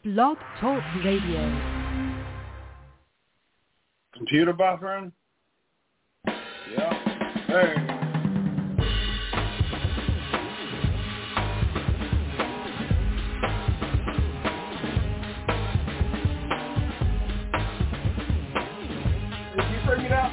Blog Talk Radio. Computer buffering? Yeah. Hey. Bring it out.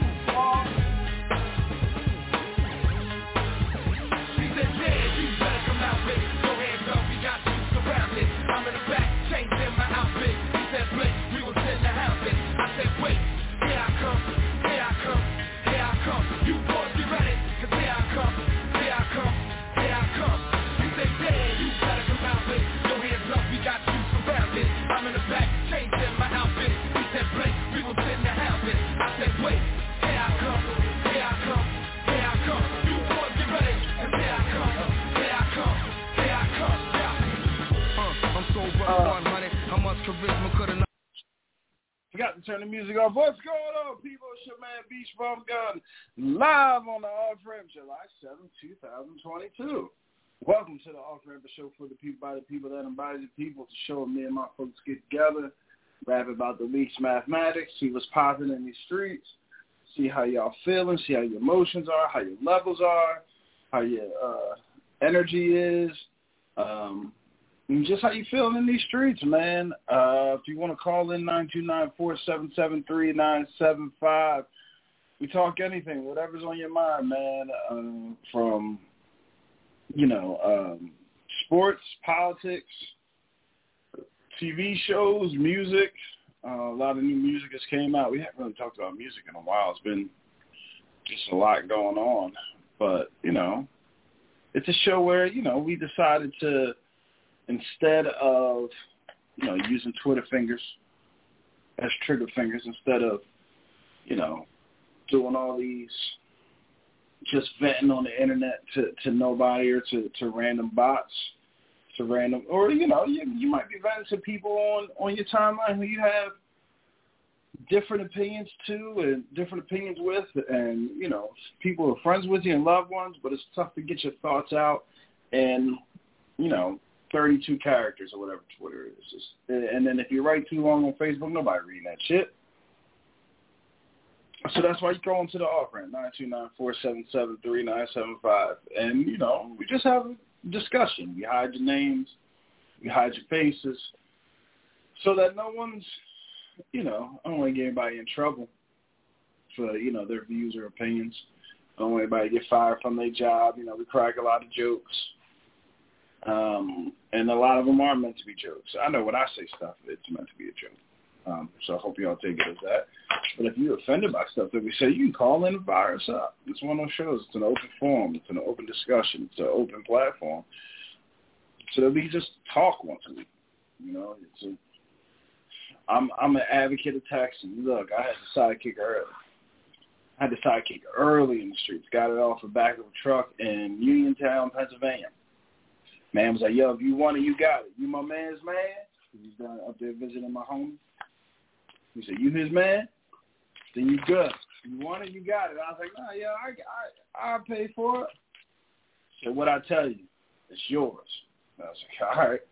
He said, yeah, you better come out with it. Go hands up, we got you surrounded. I'm in the back, changing my outfit. He said, Blake, we will send the house in. I said, wait, here I come, here I come, here I come. You boys get ready, cause here I come, here I come, here I come. He said, yeah, you better come out with it. Go hands up, we got you surrounded. I'm in the back, changing my outfit. He said, Blake, we will send the house in. I said, wait, here I come, here I come, here I come. You boys get ready, cause here I come, here I come, here I come. Yeah. I'm so well 100. How much charisma could have? Forgot to turn the music off. What's going on, people? It's your man Beach Bum Gun, live on the Off-Ramp, July 7, 2022. Welcome to the Off-Ramp show for the people, by the people, that embody the people, to show me and my folks get together, rap about the week's mathematics, see what's popping in these streets, see how y'all feeling, see how your emotions are, how your levels are, how your energy is, and just how you feeling in these streets, man. If you want to call in, 929-477-3975. We talk anything, whatever's on your mind, man, from, sports, politics, TV shows, music. A lot of new music has came out. We haven't really talked about music in a while. It's been just a lot going on. But, it's a show where, we decided to, instead of, using Twitter fingers as trigger fingers, instead of, doing all these, just venting on the internet to nobody or to random bots, to random, or, you might be venting to people on your timeline who you have different opinions to and different opinions with, and, people who are friends with you and loved ones, but it's tough to get your thoughts out and, 32 characters or whatever Twitter is. And then if you write too long on Facebook, nobody reading that shit. So that's why you go into the Off-Ramp, 929-477-3975. And, we just have a discussion. We hide your names. We hide your faces so that no one's, I don't want to get anybody in trouble for, their views or opinions. I don't want anybody to get fired from their job. We crack a lot of jokes. And a lot of them are meant to be jokes. I know when I say stuff, it's meant to be a joke. So I hope you all take it as that. But if you're offended by stuff that we say, you can call in and fire us up. It's one of those shows. It's an open forum. It's an open discussion. It's an open platform. So that we can just talk once a week. I'm an advocate of texting. Look, I had the sidekick early in the streets. Got it off the back of a truck in Uniontown, Pennsylvania. Man was like, yo, if you want it, you got it. You my man's man. He's down up there visiting my homie. He said, you his man? Then you good. You want it, you got it. I was like, nah, yeah, I'll pay for it. He said, what I tell you, it's yours. I was like, all right.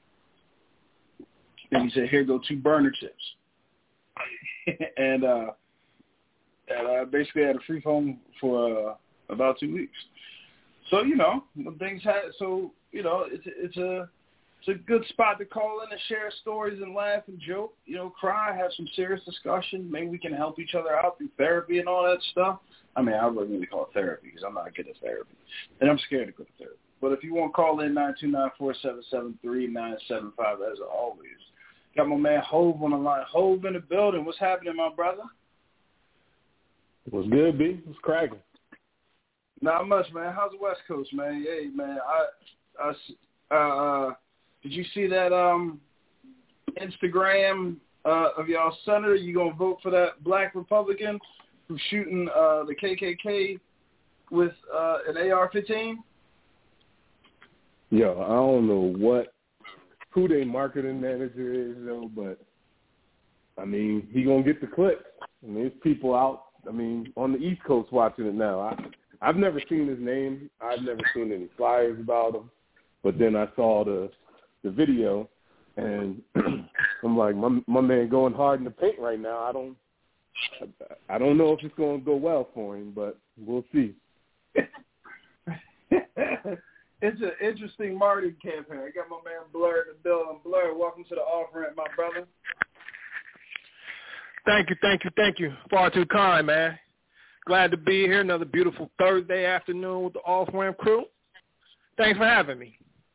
Then he said, here go 2 burner chips. and I basically had a free phone for about 2 weeks. So, when things it's a good spot to call in and share stories and laugh and joke, cry, have some serious discussion. Maybe we can help each other out through therapy and all that stuff. I mean, I wouldn't really call it therapy because I'm not good at therapy, and I'm scared to go to therapy. But if you want to call in, 929-477-3975, as always. Got my man Hove on the line. Hove in the building. What's happening, my brother? What's good, B? What's cracking? Not much, man. How's the West Coast, man? Hey, man, did you see that Instagram of y'all senator? You gonna vote for that black Republican who's shooting the KKK with an AR-15? Yo, I don't know who their marketing manager is, though, but, I mean, he gonna get the clicks. I mean, there's people out, on the East Coast watching it now. I've never seen his name. I've never seen any flyers about him. But then I saw the video, And I'm like, my man going hard in the paint right now. I don't know if it's going to go well for him, but we'll see. It's an interesting marketing campaign. I got my man Blur in the building. Blur, welcome to the off-ramp, my brother. Thank you. Far too kind, man. Glad to be here. Another beautiful Thursday afternoon with the off-ramp crew. Thanks for having me.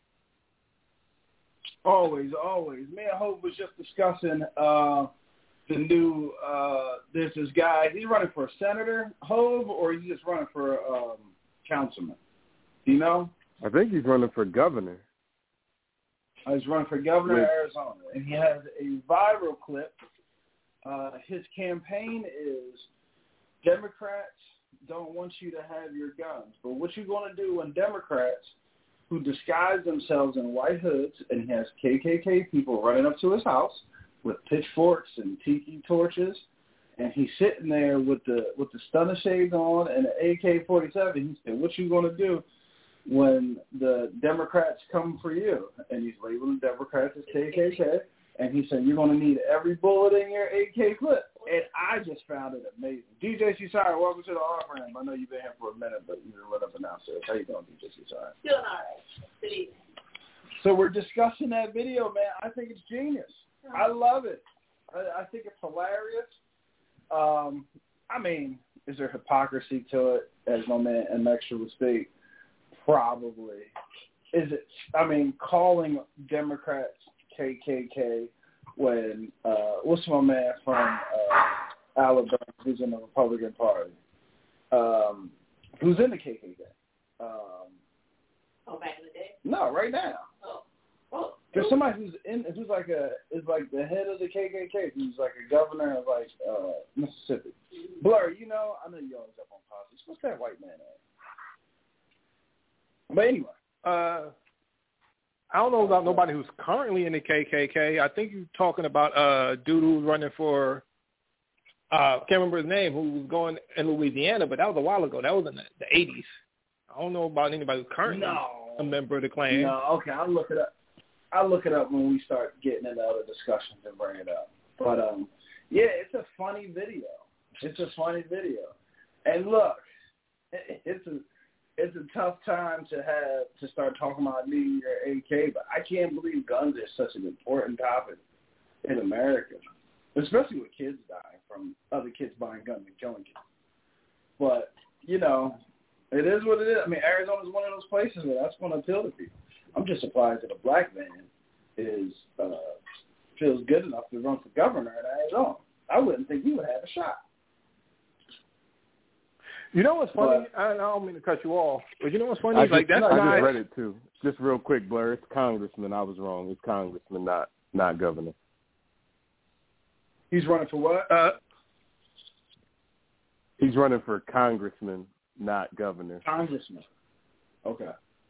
Always. Me and Hope was just discussing the new, there's this guy, is he running for senator, Hove, or is he just running for councilman? Do you know? I think he's running for governor. He's running for governor of Arizona, and he has a viral clip. His campaign is, Democrats don't want you to have your guns, but what you going to do when Democrats who disguise themselves in white hoods, and he has KKK people running up to his house with pitchforks and tiki torches, and he's sitting there with the stunner shades on and an AK-47. He said, what you going to do when the Democrats come for you? And he's labeling Democrats as KKK. And he said, you're going to need every bullet in your AK clip. And I just found it amazing. DJ Cesar, welcome to the off-ramp. I know you've been here for a minute, but you're right up and downstairs. How you doing, DJ Cesar? Doing all right. Good evening. So we're discussing that video, man. I think it's genius. I love it. I think it's hilarious. I mean, is there hypocrisy to it, as my man Mextra would speak? Probably. Is it, calling Democrats KKK when, what's my man from Alabama who's in the Republican Party? Who's in the KKK? Back in the day? No, right now. Oh. There's somebody who's like the head of the KKK, who's like a governor of like Mississippi. Blur, I know you always up on politics. What's that white man at? But anyway, I don't know about nobody who's currently in the KKK. I think you're talking about dude who's running for can't remember his name, who was going in Louisiana, but that was a while ago. That was in the 80s. I don't know about anybody who's currently a member of the Klan. No, okay, I'll look it up. I'll look it up when we start getting into other discussions and bring it up. But, yeah, it's a funny video. And look, it's a tough time to start talking about needing your AK, but I can't believe guns are such an important topic in America, especially with kids dying from other kids buying guns and killing kids. But, it is what it is. Arizona's one of those places where that's going to appeal to people. I'm just surprised that a black man feels good enough to run for governor in Arizona. I wouldn't think he would have a shot. You know what's funny? I don't mean to cut you off, but you know what's funny? I just read it too. Just real quick, Blur. It's congressman. I was wrong. It's congressman, not governor. He's running for what? He's running for congressman, not governor. Congressman. Okay.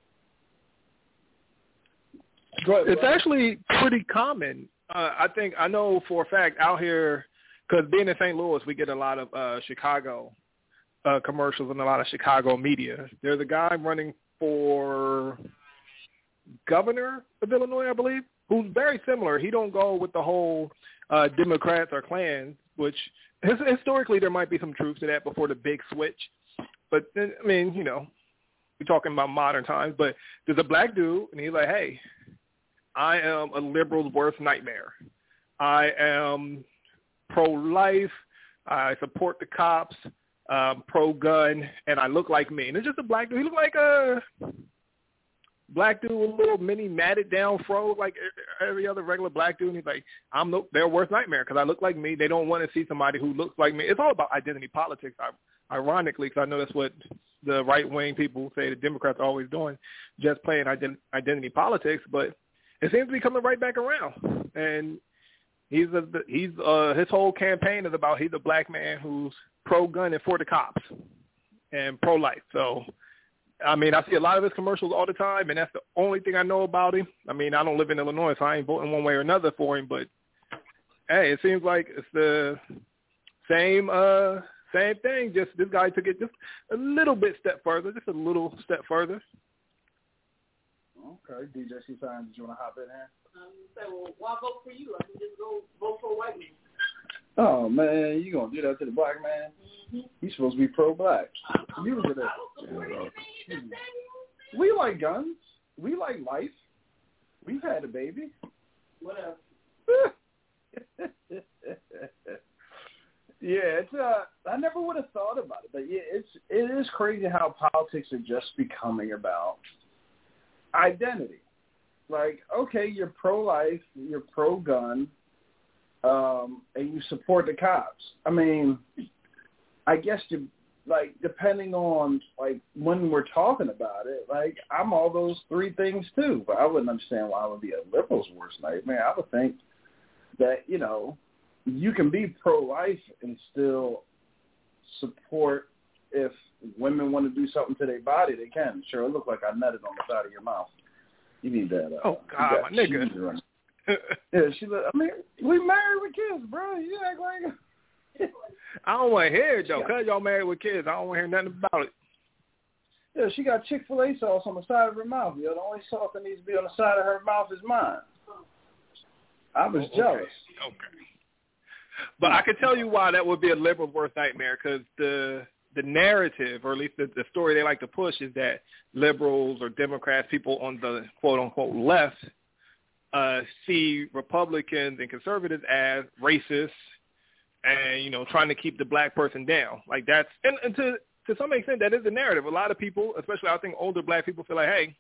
It's actually pretty common. I know for a fact out here, because being in St. Louis, we get a lot of Chicago commercials and a lot of Chicago media. There's a guy running for governor of Illinois, I believe, who's very similar. He don't go with the whole Democrats or Klan, which historically there might be some truth to that before the big switch. But, we're talking about modern times. But there's a black dude, and he's like, hey, I am a liberal's worst nightmare. I am pro-life. I support the cops, pro-gun, and I look like me. And it's just a black dude. He looks like a black dude with a little mini matted down fro like every other regular black dude. And he's like, I'm their worst nightmare because I look like me. They don't want to see somebody who looks like me. It's all about identity politics, ironically, because I know that's what the right-wing people say the Democrats are always doing, just playing identity politics. But it seems to be coming right back around. And his whole campaign is about he's a black man who's pro-gun and for the cops and pro-life. So, I see a lot of his commercials all the time, and that's the only thing I know about him. I don't live in Illinois, so I ain't voting one way or another for him. But, hey, it seems like it's the same thing. Just this guy took it just a little step further. Okay, DJ C-Sign, did you want to hop in here? So So why vote for you? I can just go vote for a white man. Oh, man, you going to do that to the black man? Mm-hmm. He's supposed to be pro-black. You was I don't support anything you just said. We like guns. We like life. We've had a baby. Whatever. Yeah, it's I never would have thought about it, but yeah, it is crazy how politics are just becoming about identity. Like, okay, you're pro-life, you're pro-gun, and you support the cops. I mean, I guess depending on like when we're talking about it, like I'm all those three things too. But I wouldn't understand why it would be a liberal's worst nightmare. I would think that, you know, you can be pro-life and still support if women want to do something to their body, they can. Sure, it looked like I nutted on the side of your mouth. You need that. Oh, God, my nigga. Yeah, I mean, we married with kids, bro. You act like... I don't want to hear it, though, because y'all married with kids. I don't want to hear nothing about it. Yeah, she got Chick-fil-A sauce on the side of her mouth. Yo, the only sauce that needs to be on the side of her mouth is mine. I was jealous. Okay. But I can tell you why that would be a liberal's worst nightmare, because the narrative, or at least the story they like to push, is that liberals or Democrats, people on the quote-unquote left, see Republicans and conservatives as racist and, you know, trying to keep the black person down. Like that's, and to some extent, that is the narrative. A lot of people, especially I think older black people, feel like, hey,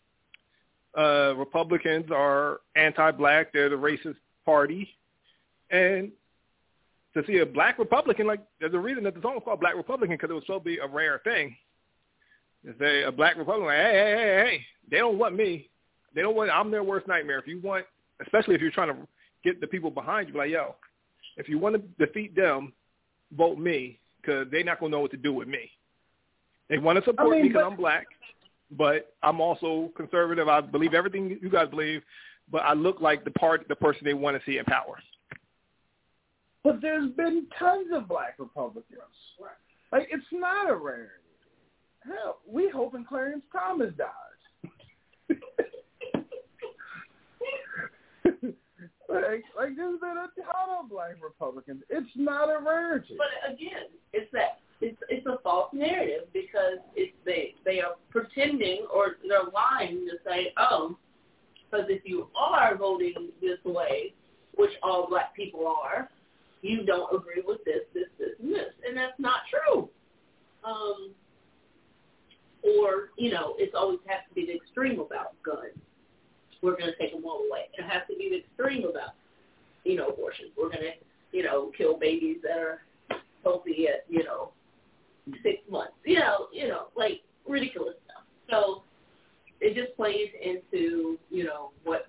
Republicans are anti-black, they're the racist party. And to see a black Republican, like there's a reason that the song was called Black Republican, because it was supposed to be a rare thing. To say a black Republican, like, hey, they don't want me. They don't want, I'm their worst nightmare. If you want, especially if you're trying to get the people behind you, like, yo, if you want to defeat them, vote me, because they're not going to know what to do with me. They want to support me because I'm black, but I'm also conservative. I believe everything you guys believe, but I look like the person they want to see in power. But there's been tons of black Republicans. Like, it's not a rarity. Hell, we hoping Clarence Thomas dies. like there's been a ton of black Republicans. It's not a rarity. But again, it's a false narrative, because they are pretending, or they're lying to say, oh, because if you are voting this way, which all black people are, you don't agree with this, and this. And that's not true. Or, you know, it's always has to be the extreme about guns. We're going to take them all away. It has to be the extreme about, you know, abortion. We're going to, you know, kill babies that are healthy at, you know, 6 months. You know, like ridiculous stuff. So it just plays into, you know, what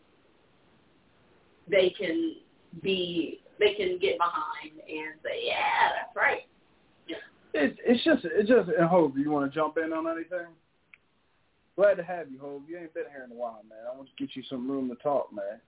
they can get behind and say, yeah, that's right. Yeah. It's just. And Hov, you want to jump in on anything? Glad to have you, Hov. You ain't been here in a while, man. I want to get you some room to talk, man.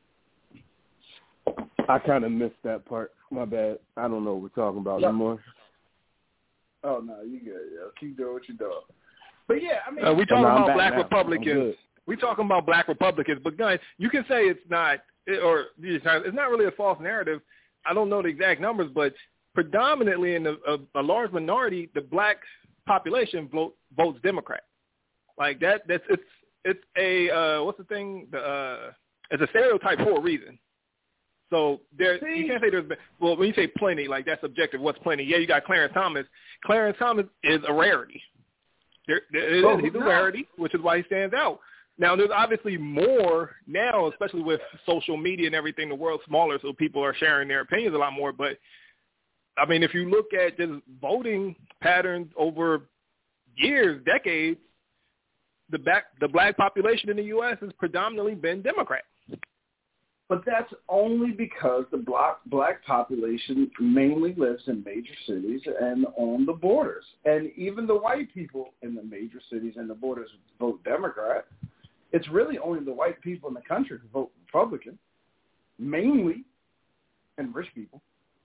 I kind of missed that part. My bad. I don't know what we're talking about anymore. Oh no, you good? Yo. Keep doing what you're doing. But yeah, I mean, we talking about black Republicans. We talking about black Republicans, but guys, you can say it's not, or it's not really a false narrative. I don't know the exact numbers, but predominantly in a large minority, the black population votes Democrat. Like that. It's a what's the thing? It's a stereotype for a reason. So you can't say there's been, well, when you say plenty, like that's subjective. What's plenty? Yeah, you got Clarence Thomas. Clarence Thomas is a rarity. He's a rarity, which is why he stands out. Now, there's obviously more now, especially with social media and everything. The world's smaller, so people are sharing their opinions a lot more. But, I mean, if you look at just voting patterns over years, decades, the black population in the U.S. has predominantly been Democrat. But that's only because the black population mainly lives in major cities and on the borders. And even the white people in the major cities and the borders vote Democrat. It's really only the white people in the country who vote Republican, mainly, and rich people.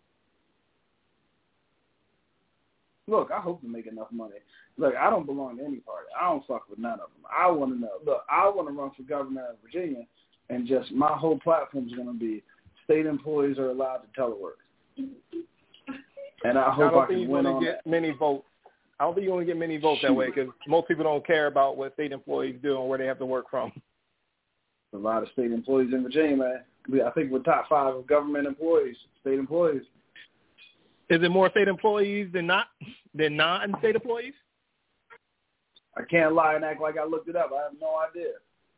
Look, I hope to make enough money. Look, I don't belong to any party. I don't fuck with none of them. I want to know. Look, I want to run for governor of Virginia and just my whole platform is going to be state employees are allowed to telework. And I hope I can win on that. Many votes. I don't think you're going to get many votes that way because most people don't care about what state employees do and where they have to work from. A lot of state employees in Virginia, man. I think we're top 5 of government employees, state employees. Is it more state employees than non-state employees? I can't lie and act like I looked it up. I have no idea.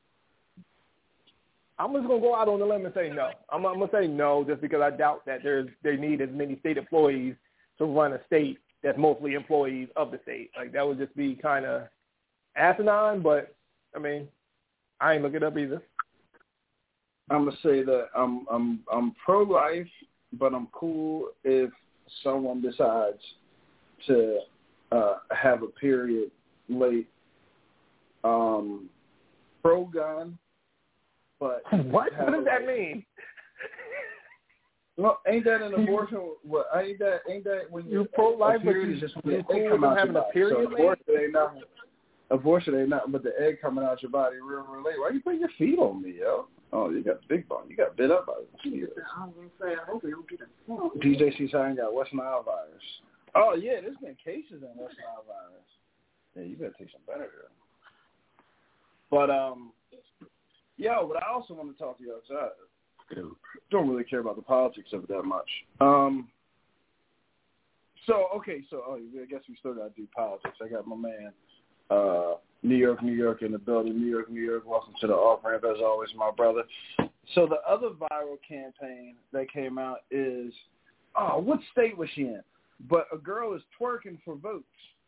I'm just going to go out on the limb and say no. I'm going to say no just because I doubt that they need as many state employees to run a state that's mostly employees of the state. Like, that would just be kind of asinine, but, I mean, I ain't look it up either. I'm going to say that I'm pro-life, but I'm cool if someone decides to have a period late. Pro-gun, but what does that mean? No, ain't that an abortion? What ain't that when you're pro-life, but you just when the egg come out having a period? So abortion ain't nothing but the egg coming out your body real late. Why you putting your feet on me, yo? Oh, you got big bone. You got bit up by it. I was gonna say, I hope we don't get a DJ Seaside got West Nile virus. Oh yeah, there's been cases in West Nile virus. Yeah, you better take some better. But yo, but I also want to talk to you outside. Don't really care about the politics of it that much. I guess we still got to do politics. I got my man, New York in the building. New York, welcome to the off-ramp, as always, my brother. So the other viral campaign that came out is, what state was she in? But a girl is twerking for votes.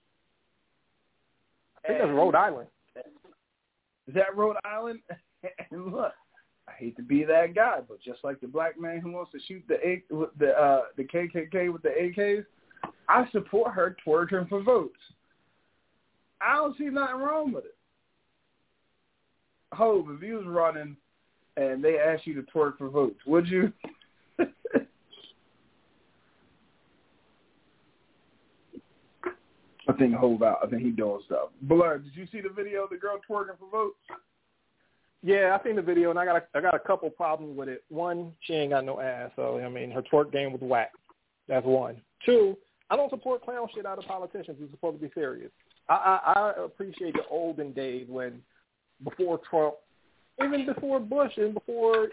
I think that's Rhode Island. Is that Rhode Island? And look, I hate to be that guy, but just like the black man who wants to shoot the KKK with the AKs, I support her twerking for votes. I don't see nothing wrong with it. Hope, if you was running and they asked you to twerk for votes, would you? I think Hove out. I think he doing stuff. Blur, did you see the video of the girl twerking for votes? Yeah, I seen the video, and I got a couple problems with it. One, she ain't got no ass, so, I mean, her twerk game was whack. That's one. Two, I don't support clown shit out of politicians who's supposed to be serious. I appreciate the olden days when, before Trump, even before Bush, and before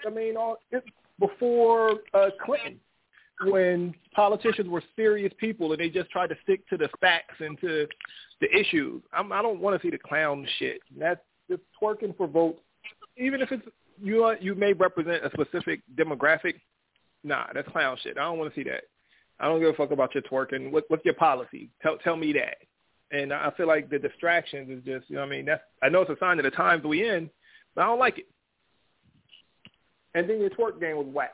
Clinton, when politicians were serious people and they just tried to stick to the facts and to the issues. I don't want to see the clown shit. That's just twerking for votes. Even if it's you may represent a specific demographic. Nah, that's clown shit. I don't want to see that. I don't give a fuck about your twerking. What's your policy? Tell me that. And I feel like the distractions is just, I know it's a sign of the times we in, but I don't like it. And then your twerk game was whack.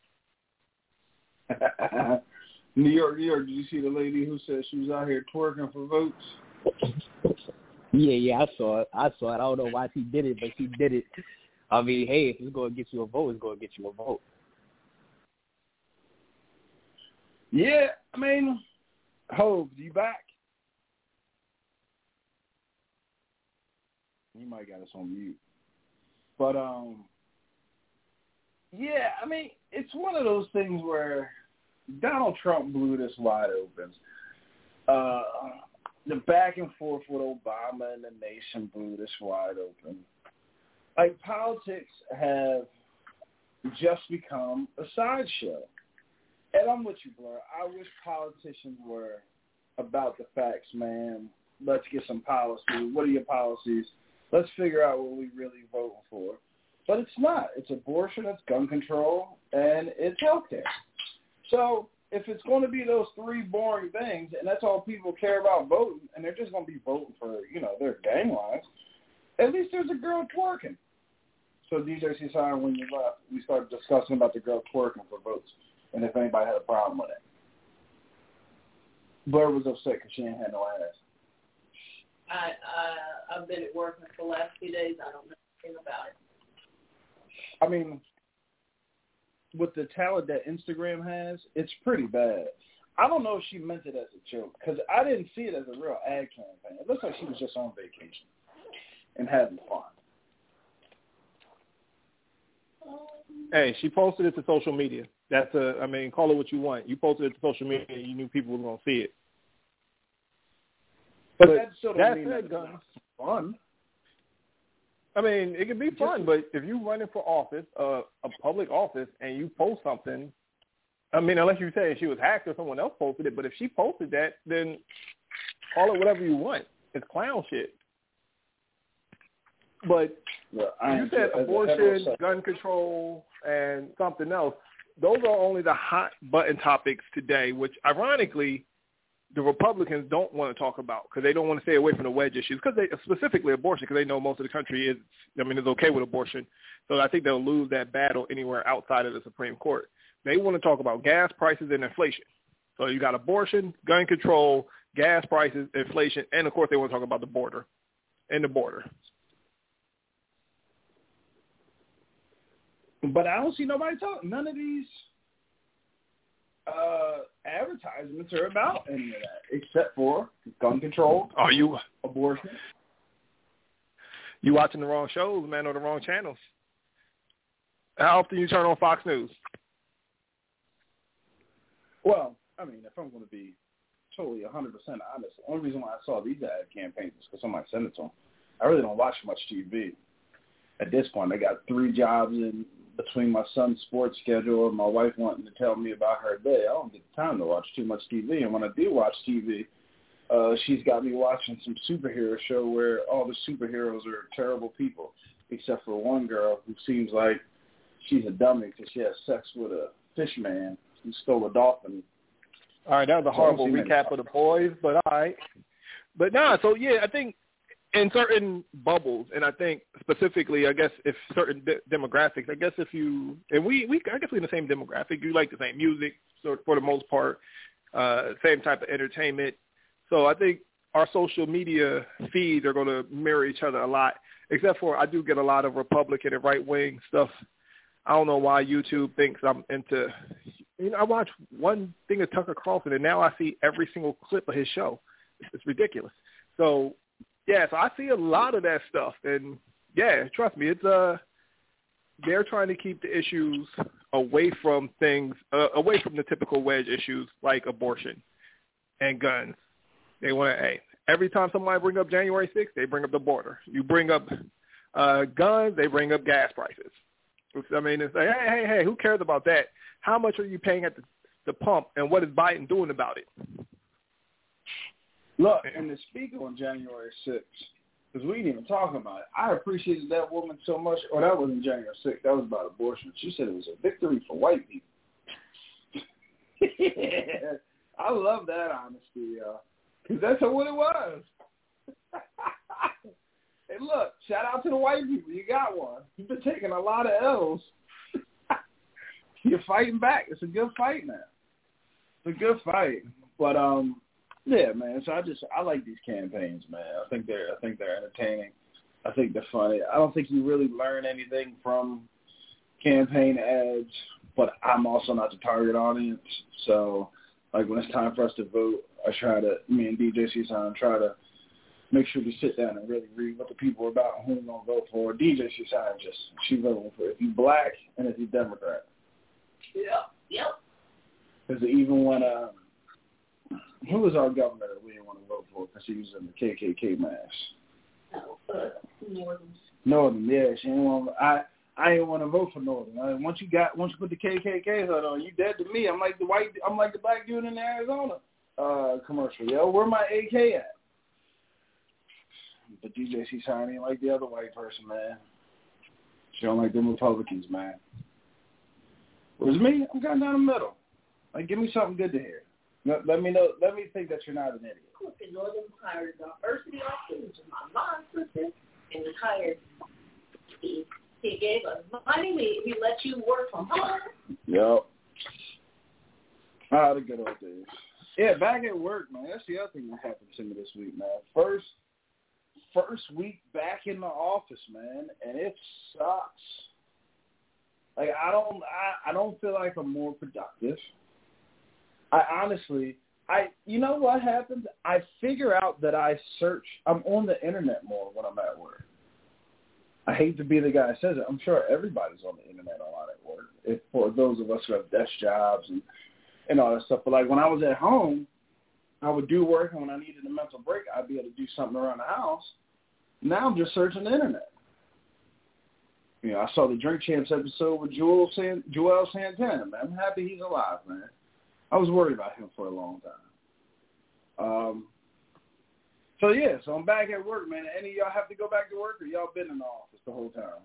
New York, did you see the lady who said she was out here twerking for votes? Yeah, I saw it. I don't know why she did it, but she did it. I mean, hey, if it's going to get you a vote, it's going to get you a vote. Yeah, I mean, Hove, you back? You might got us on mute. But, yeah, I mean, it's one of those things where Donald Trump blew this wide open. The back and forth with Obama and the nation blew this wide open. Like, politics have just become a sideshow. And I'm with you, Blur. I wish politicians were about the facts, man. Let's get some policy. What are your policies? Let's figure out what we really voting for. But it's not. It's abortion, it's gun control, and it's healthcare. So if it's going to be those three boring things, and that's all people care about voting, and they're just going to be voting for, their gang lines, at least there's a girl twerking. So DJ Seaside, when you left, we started discussing about the girl twerking for votes, and if anybody had a problem with it. Blur was upset because she ain't had no ass. I've been at work for the last few days. I don't know anything about it. I mean, with the talent that Instagram has, it's pretty bad. I don't know if she meant it as a joke, because I didn't see it as a real ad campaign. It looks like she was just on vacation and having fun. Hey, she posted it to social media. That's call it what you want. You posted it to social media, and you knew people were going to see it. But that still don't mean that's that's fun. I mean, it can be fun, but if you're running for office, a public office, and you post something, I mean, unless you say she was hacked or someone else posted it, but if she posted that, then call it whatever you want. It's clown shit. But you said abortion, gun control, and something else. Those are only the hot button topics today, which ironically the Republicans don't want to talk about because they don't want to stay away from the wedge issues, because they specifically abortion, because they know most of the country is okay with abortion. So I think they'll lose that battle anywhere outside of the Supreme Court. They want to talk about gas prices and inflation. So you got abortion, gun control, gas prices, inflation, and of course they want to talk about the border and the border. But I don't see nobody talking. None of these advertisements are about any of that, except for gun control. Are you abortion? You watching the wrong shows, man, or the wrong channels? How often you turn on Fox News? Well, I mean, if I'm going to be totally 100% honest, the only reason why I saw these ad campaigns is because somebody sent it to them. I really don't watch much TV. At this point, I got 3 jobs in between my son's sports schedule and my wife wanting to tell me about her day. I don't get the time to watch too much TV. And when I do watch TV, she's got me watching some superhero show where all the superheroes are terrible people, except for one girl who seems like she's a dummy because she has sex with a fish man who stole a dolphin. All right, that was a horrible recap of The Boys, but all right. But so yeah, I think in certain bubbles, and I think specifically, I guess if certain demographics, I guess if you, and I guess we're in the same demographic. You like the same music, so for the most part, same type of entertainment. So I think our social media feeds are going to mirror each other a lot, except for I do get a lot of Republican and right-wing stuff. I don't know why YouTube thinks I'm into, I watch one thing of Tucker Carlson, and now I see every single clip of his show. It's ridiculous. So, yeah, so I see a lot of that stuff. And, yeah, trust me, it's they're trying to keep the issues away from things, away from the typical wedge issues like abortion and guns. They want to, every time somebody bring up January 6th, they bring up the border. You bring up guns, they bring up gas prices. I mean, it's like, hey, who cares about that? How much are you paying at the pump, and what is Biden doing about it? Look, and the speaker on January 6th, because we didn't even talk about it, I appreciated that woman so much. Oh, that wasn't January 6th. That was about abortion. She said it was a victory for white people. I love that honesty, because that's what it was. Hey, look, shout out to the white people. You got one. You've been taking a lot of L's. You're fighting back. It's a good fight now. It's a good fight. But yeah, man. So I like these campaigns, man. I think they're entertaining. I think they're funny. I don't think you really learn anything from campaign ads, but I'm also not the target audience. So like when it's time for us to vote, me and DJ Cisan try to make sure we sit down and really read what the people are about and who we're going to vote for. DJ Cisan she voting for if you black and if you Democrat. Yep. Because even when who was our governor that we didn't want to vote for because he was in the KKK mask? Northern, yeah. She didn't want. I didn't want to vote for Northern. Once you put the KKK hood on, you dead to me. I'm like the black dude in the Arizona commercial. Yo, where my AK at? But DJ Cisan ain't like the other white person, man. She don't like them Republicans, man. Whereas me, I'm kind of down the middle. Like, give me something good to hear. Let me know. Let me think that you're not an idiot. Northern hired diversity officer, which is my mom's sister, and he hired. He gave us money. He let you work from home. Yep. The good old days. Yeah, back at work, man. That's the other thing that happened to me this week, man. First week back in the office, man, and it sucks. Like I don't feel like I'm more productive. You know what happens? I figure out that I'm on the internet more when I'm at work. I hate to be the guy that says it. I'm sure everybody's on the internet a lot at work. For those of us who have desk jobs and all that stuff. But like when I was at home, I would do work, and when I needed a mental break, I'd be able to do something around the house. Now I'm just searching the internet. You know, I saw the Drink Champs episode with Joel Santana, man. I'm happy he's alive, man. I was worried about him for a long time. So I'm back at work, man. Any of y'all have to go back to work, or y'all been in the office the whole time?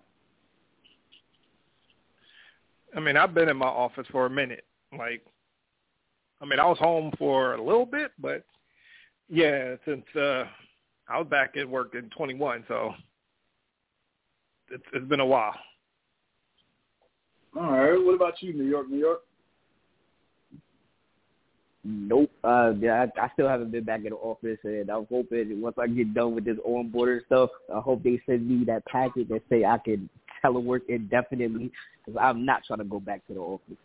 I mean, I've been in my office for a minute. I was home for a little bit, but yeah, since I was back at work in 21, so it's been a while. All right. What about you, New York? Nope. I still haven't been back in the office, and I'm hoping once I get done with this onboarding stuff, I hope they send me that packet that say I can telework indefinitely, because I'm not trying to go back to the office.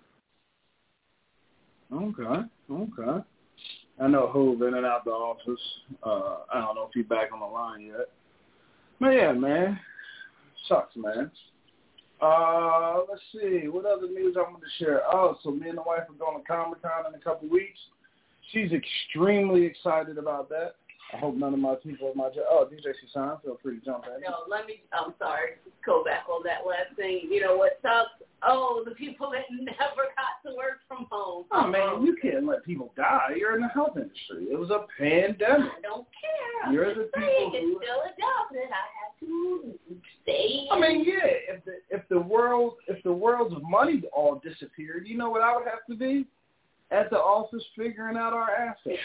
Okay. I know Hove in and out the office. I don't know if he's back on the line yet. But yeah, man. Sucks, man. Let's see. What other news I want to share? Oh, so me and the wife are going to Comic-Con in a couple weeks. She's extremely excited about that. I hope none of my people at my job. Oh, DJ Sasan, feel free to jump in. No, I'm sorry. Go back on that last thing. You know what sucks? Oh, the people that never got to work from home. Oh, man, you can't let people die. You're in the health industry. It was a pandemic. I don't care. You're the people who... It's still a job that I have to stay in. I mean, yeah, if the world's money all disappeared, you know what I would have to be? At the office figuring out our assets.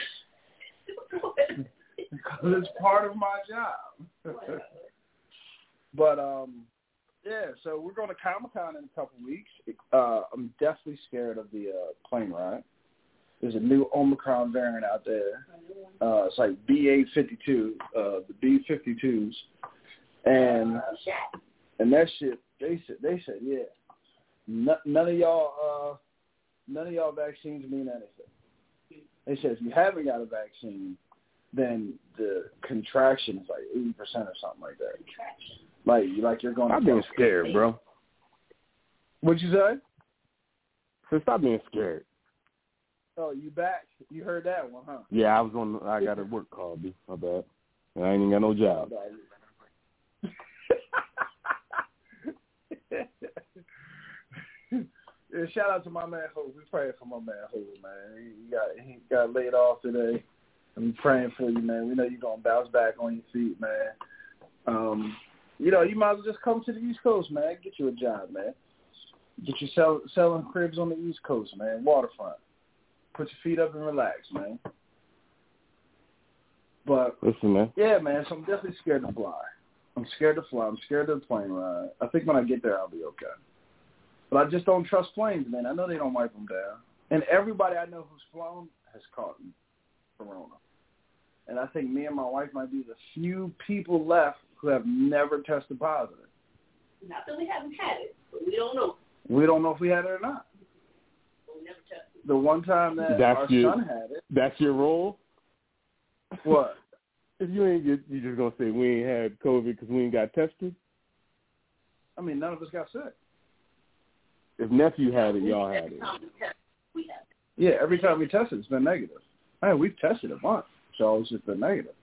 Because it's part of my job. But, yeah, so we're going to Comic-Con in a couple weeks. I'm definitely scared of the plane ride. There's a new Omicron variant out there. It's like BA52, the B-52s. And that shit, they said, yeah, none of y'all vaccines mean anything. They said if you haven't got a vaccine, then the contraction is like 80% or something like that. Like you're going to... Stop being scared, bro. What'd you say? So stop being scared. Oh, you back? You heard that one, huh? Yeah, I got a work call, B. My bad. I ain't even got no job. Yeah, shout out to my man Ho. We praying for my man Ho, man. He got laid off today. I'm praying for you, man. We know you're gonna bounce back on your feet, man. You know, you might as well just come to the East Coast, man. Get you a job, man. Get you selling cribs on the East Coast, man. Waterfront. Put your feet up and relax, man. But listen, man. Yeah, man. So I'm definitely scared to fly. I'm scared to fly. I'm scared of the plane ride. I think when I get there, I'll be okay. But I just don't trust planes, man. I know they don't wipe them down. And everybody I know who's flown has caught corona. And I think me and my wife might be the few people left who have never tested positive. Not that we haven't had it, but we don't know. We don't know if we had it or not. But we never tested. The one time that our son had it. That's your role? What? If you ain't you just going to say we ain't had COVID because we ain't got tested? I mean, none of us got sick. If nephew had it, y'all had it. We have it. Yeah, every time we tested, it's been negative. Hey, we've tested a bunch, so it's just been negative.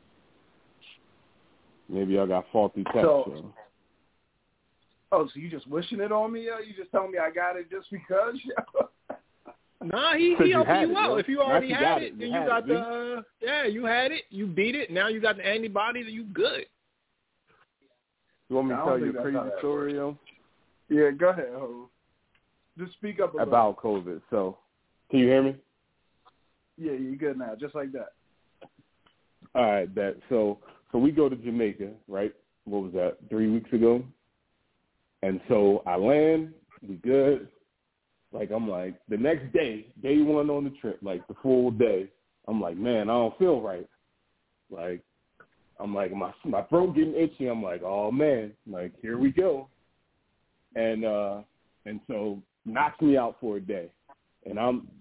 Maybe y'all got faulty tests. So you just wishing it on me, yo? You just telling me I got it just because, yo? Nah, he helping you out. Yo. If you already had it, then you got you had it, you beat it, now you got the antibodies and you good. You want me to tell you a crazy story, yo? Yeah, go ahead, Ho. Just speak up about COVID. So, can you hear me? Yeah, you're good now, just like that. All right, bet. So we go to Jamaica, right? What was that, 3 weeks ago? And so I land, we good. Like, I'm like, the next day one on the trip, like the full day, I'm like, man, I don't feel right. Like, I'm like, my throat getting itchy. I'm like, oh, man, like, here we go. And so knocks me out for a day. And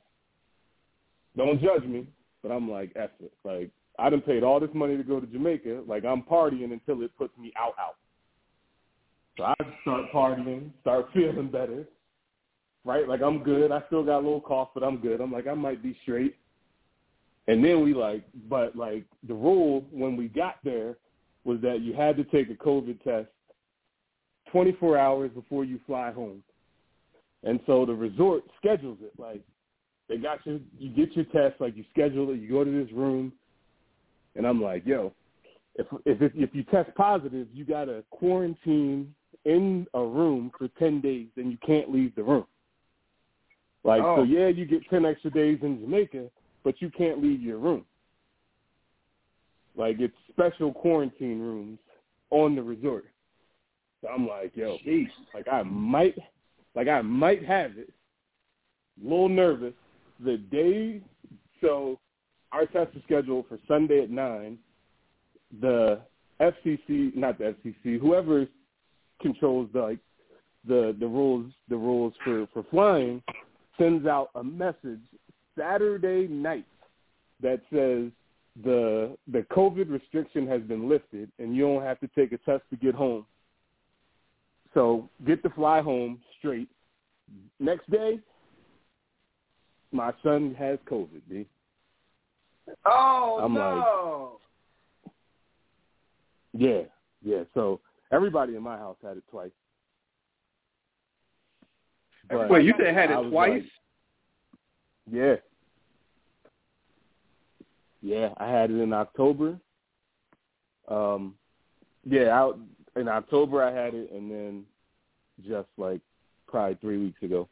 don't judge me, but I'm like, F it. Like, I done paid all this money to go to Jamaica. Like, I'm partying until it puts me out. So I start partying, start feeling better, right? Like, I'm good. I still got a little cough, but I'm good. I'm like, I might be straight. And then the rule when we got there was that you had to take a COVID test 24 hours before you fly home. And so the resort schedules it. Like, they got you get your test, like, you schedule it, you go to this room. And I'm like, yo, if you test positive, you got to quarantine in a room for 10 days, then you can't leave the room. Like, So yeah, you get 10 extra days in Jamaica, but you can't leave your room. Like, it's special quarantine rooms on the resort. So I'm like, yo, I might have it. A little nervous. The day, so our test is scheduled for Sunday at 9. The FCC, not the FCC, whoever controls the rules for flying, sends out a message Saturday night that says the COVID restriction has been lifted and you don't have to take a test to get home. So get to fly home straight. Next day, my son has COVID, B. I'm no. Like, yeah. So everybody in my house had it twice. Wait, you said had it twice? Like, yeah. Yeah, I had it in October. In October I had it, and then just like probably 3 weeks ago.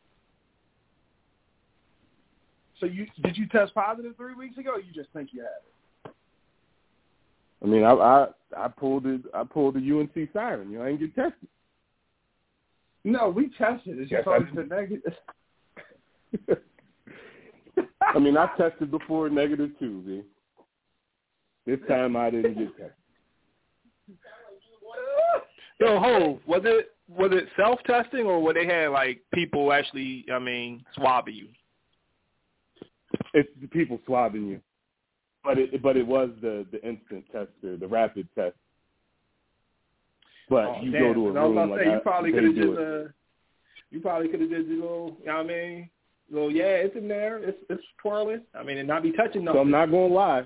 So did you test positive 3 weeks ago, or you just think you had it? I mean, I pulled it. I pulled the UNC siren. I didn't get tested. No, we tested. It's just always been negative. I mean, I tested before negative too, B. This time I didn't get tested. So, was it self-testing, or were they had like people actually, swabbing you? It's the people swabbing you, but it was the instant tester, the rapid test. But you go to a room like you probably could have just did the little, little it's in there, it's twirling. And not be touching nothing. So I'm not gonna lie.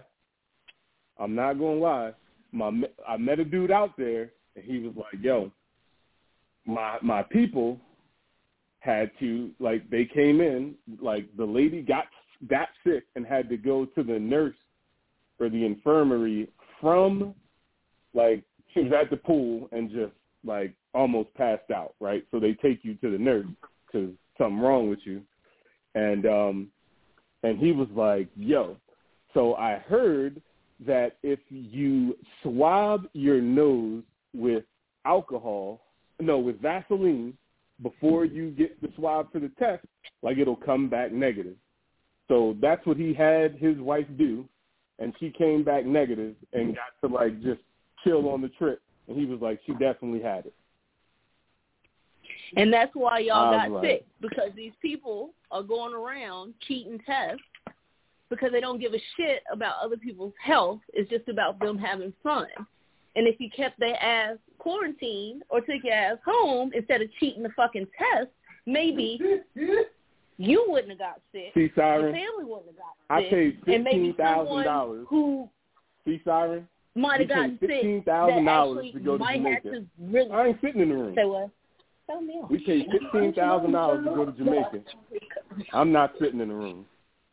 I met a dude out there, and he was like, "Yo, my people had to, like, they came in, like, the lady got sick and had to go to the nurse or the infirmary from, like, she was at the pool and just, like, almost passed out, right? So they take you to the nurse because something wrong with you." And he was like, "Yo, so I heard that if you swab your nose with with Vaseline before you get the swab for the test, like, it'll come back negative." So that's what he had his wife do, and she came back negative and got to, like, just chill on the trip. And he was like, she definitely had it. And that's why y'all got sick, because these people are going around cheating tests because they don't give a shit about other people's health. It's just about them having fun. And if you kept their ass quarantined or took your ass home instead of cheating the fucking test, maybe you wouldn't have got sick. See, Siren, your family wouldn't have got sick. I paid $15,000 who See, Siren, might have gotten sick. $15,000 to go to Jamaica. I ain't sitting in the room. Say what? Tell me. We paid $15,000 to go to Jamaica. I'm not sitting in the room.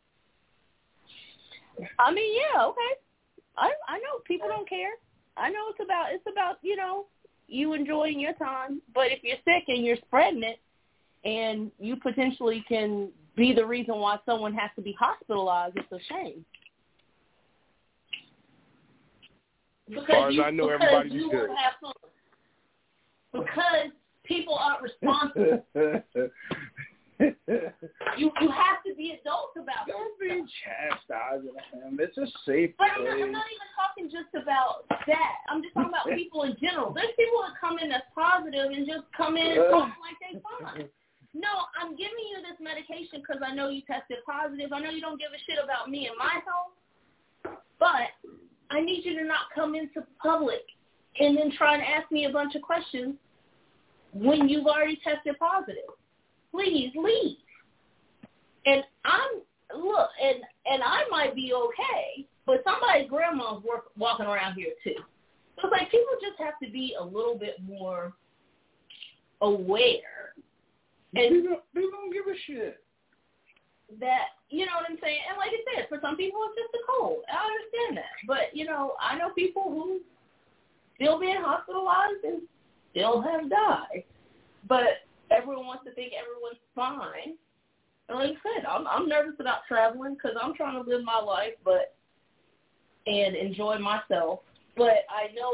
Yeah, okay. I know people don't care. I know it's about you enjoying your time. But if you're sick and you're spreading it, and you potentially can be the reason why someone has to be hospitalized, it's a shame. As far as I know, everybody's good. Have fun. Because people aren't responsible. You have to be adults about it. Don't be chastising him. It's a safe place. But I'm not even talking just about that. I'm just talking about people in general. There's people that come in that's positive and just come in and talk like they fine. No, I'm giving you this medication because I know you tested positive. I know you don't give a shit about me and my health. But I need you to not come into public and then try and ask me a bunch of questions when you've already tested positive. Please leave. And and I might be okay, but somebody's grandma's walking around here too. So it's like people just have to be a little bit more aware. And they don't give a shit. That, you know what I'm saying? And like I said, for some people it's just a cold. I understand that. But, I know people who still being hospitalized and still have died. But everyone wants to think everyone's fine. And like I said, I'm nervous about traveling because I'm trying to live my life and enjoy myself. But I know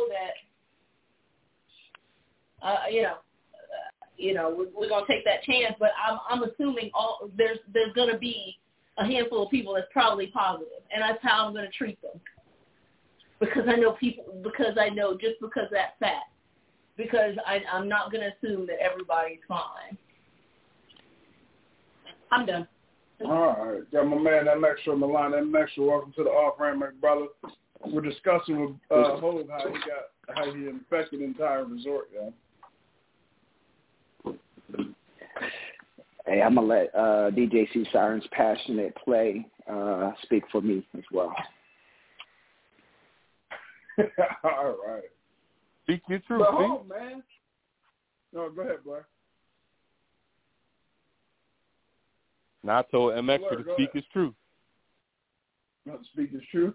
that, we're gonna take that chance. But I'm assuming there's gonna be a handful of people that's probably positive, and that's how I'm gonna treat them. Because I know just because that's that. Because I'm not gonna assume that everybody's fine. I'm done. All right. Got my man, that extra on the line. That extra, welcome to the off-ramp, my brother. We're discussing with Hov how he infected the entire resort, yo. Hey, I'm going to let DJ C Siren's passionate play speak for me as well. All right. Speak your truth, But hold on, man. No, go ahead, Blair. Now I told MX to speak his truth. Not to speak his truth?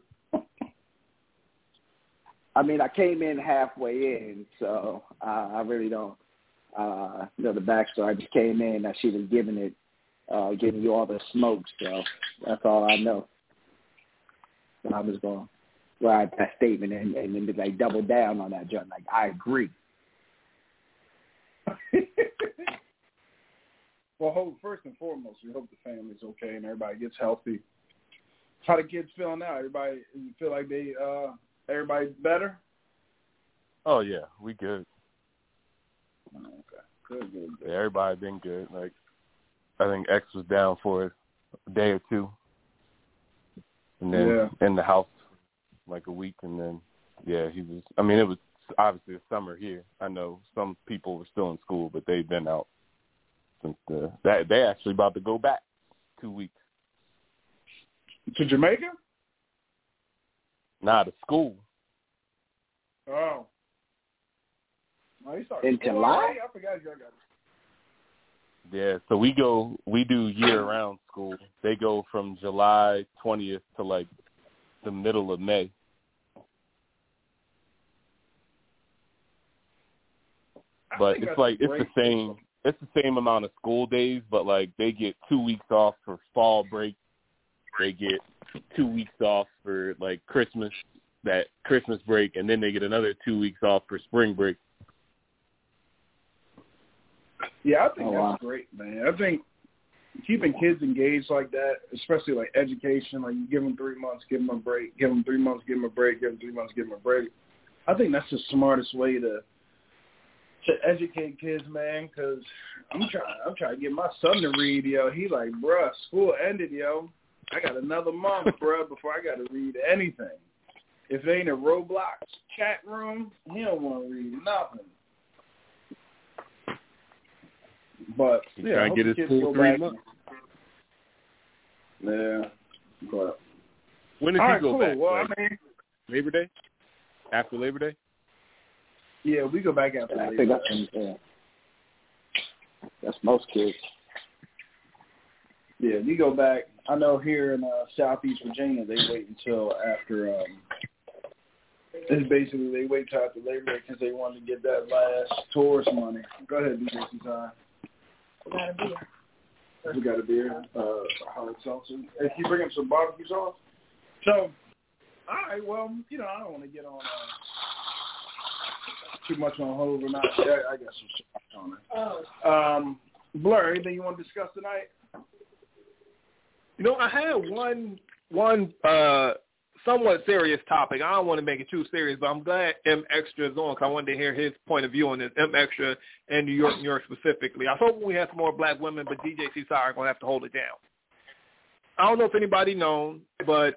I mean, I came in halfway in, so I really don't know the backstory. I just came in that she was giving you all the smoke, so that's all I know. So I was going to write that statement and then like double down on that, John. Like, I agree. Well, first and foremost, we hope the family's okay and everybody gets healthy. How the kids feeling now? Everybody feel like everybody better? Oh yeah, we good. Okay, good. Yeah, everybody been good. Like, I think X was down for a day or two, and then in the house like a week, and then he was. I mean, it was obviously the summer here. I know some people were still in school, but they've been out since they actually about to go back 2 weeks to Jamaica. Nah, to school. Oh, in July? I forgot y'all got it. Yeah, so we do year-round school. They go from July 20th to like the middle of May. But it's the same amount of school days, but like they get 2 weeks off for fall break. They get 2 weeks off for like Christmas break, and then they get another 2 weeks off for spring break. Yeah, I think that's great, man. I think keeping kids engaged like that, especially like education, like you give them 3 months, give them a break, give them 3 months, give them a break, give them 3 months, give them a break. I think that's the smartest way to educate kids, man, because I'm trying to get my son to read, yo. He like, bruh, school ended, yo. I got another month, bruh, before I got to read anything. If it ain't a Roblox chat room, he don't want to read nothing. But yeah, trying to get his full 3 months. Yeah, but when does he go back? Well, like, Labor Day? After Labor Day? Yeah, we go back after Labor Day. That's most kids. Yeah, we go back. I know here in Southeast Virginia, they wait until after. It's basically they wait till after Labor Day because they want to get that last tourist money. Go ahead, DJ Time. We got a beer. Hard seltzer. Hey, can you bring up some barbecue sauce? So, all right. Well, I don't want to get on too much on Hov or not. I got some stuff on it. Blur, anything you want to discuss tonight? I had one somewhat serious topic. I don't want to make it too serious, but I'm glad M Extra is on because I wanted to hear his point of view on this. M Extra and New York specifically. I hope we have some more black women, but DJ C Sire are going to have to hold it down. I don't know if anybody knows, but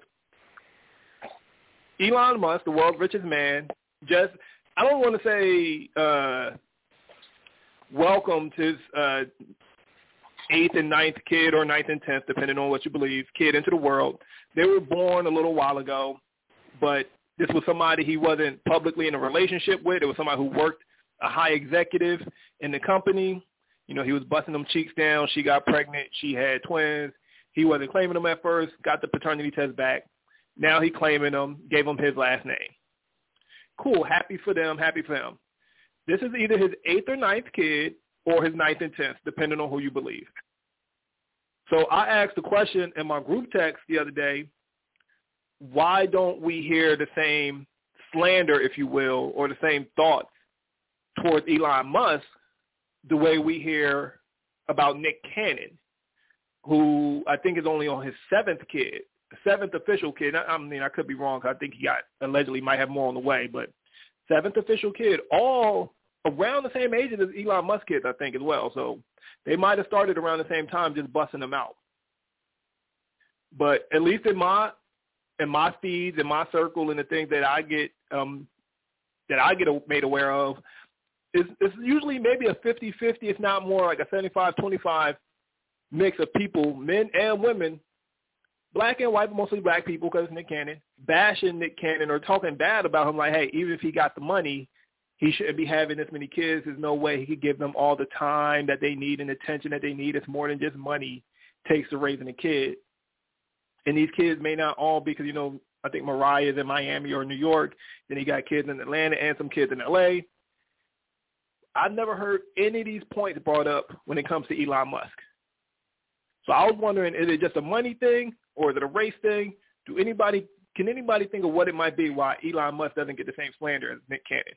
Elon Musk, the world's richest man, I don't want to say welcomed his 8th and 9th kid, or 9th and 10th, depending on what you believe, kid into the world. They were born a little while ago, but this was somebody he wasn't publicly in a relationship with. It was somebody who worked a high executive in the company. You know, he was busting them cheeks down. She got pregnant. She had twins. He wasn't claiming them at first, got the paternity test back. Now he claiming them, gave him his last name. Cool. Happy for them. Happy for him. This is either his 8th or 9th kid or his 9th and 10th, depending on who you believe. So I asked the question in my group text the other day, why don't we hear the same slander, if you will, or the same thoughts towards Elon Musk the way we hear about Nick Cannon, who I think is only on his 7th kid, 7th official kid. I mean, I could be wrong. I think he allegedly might have more on the way, but 7th official kid, all around the same age as Elon Musk kids, I think, as well. So they might have started around the same time, just busting them out. But at least in my feeds, in my circle, and the things that I get made aware of, it's usually maybe a 50-50, if not more, like a 75-25 mix of people, men and women, black and white, but mostly black people because Nick Cannon, bashing Nick Cannon or talking bad about him like, hey, even if he got the money, he shouldn't be having this many kids. There's no way he could give them all the time that they need and attention that they need. It's more than just money takes to raising a kid. And these kids may not all be, because, you know, I think Mariah's in Miami or New York. Then he got kids in Atlanta and some kids in L.A. I've never heard any of these points brought up when it comes to Elon Musk. So I was wondering, is it just a money thing or is it a race thing? Can anybody think of what it might be why Elon Musk doesn't get the same slander as Nick Cannon?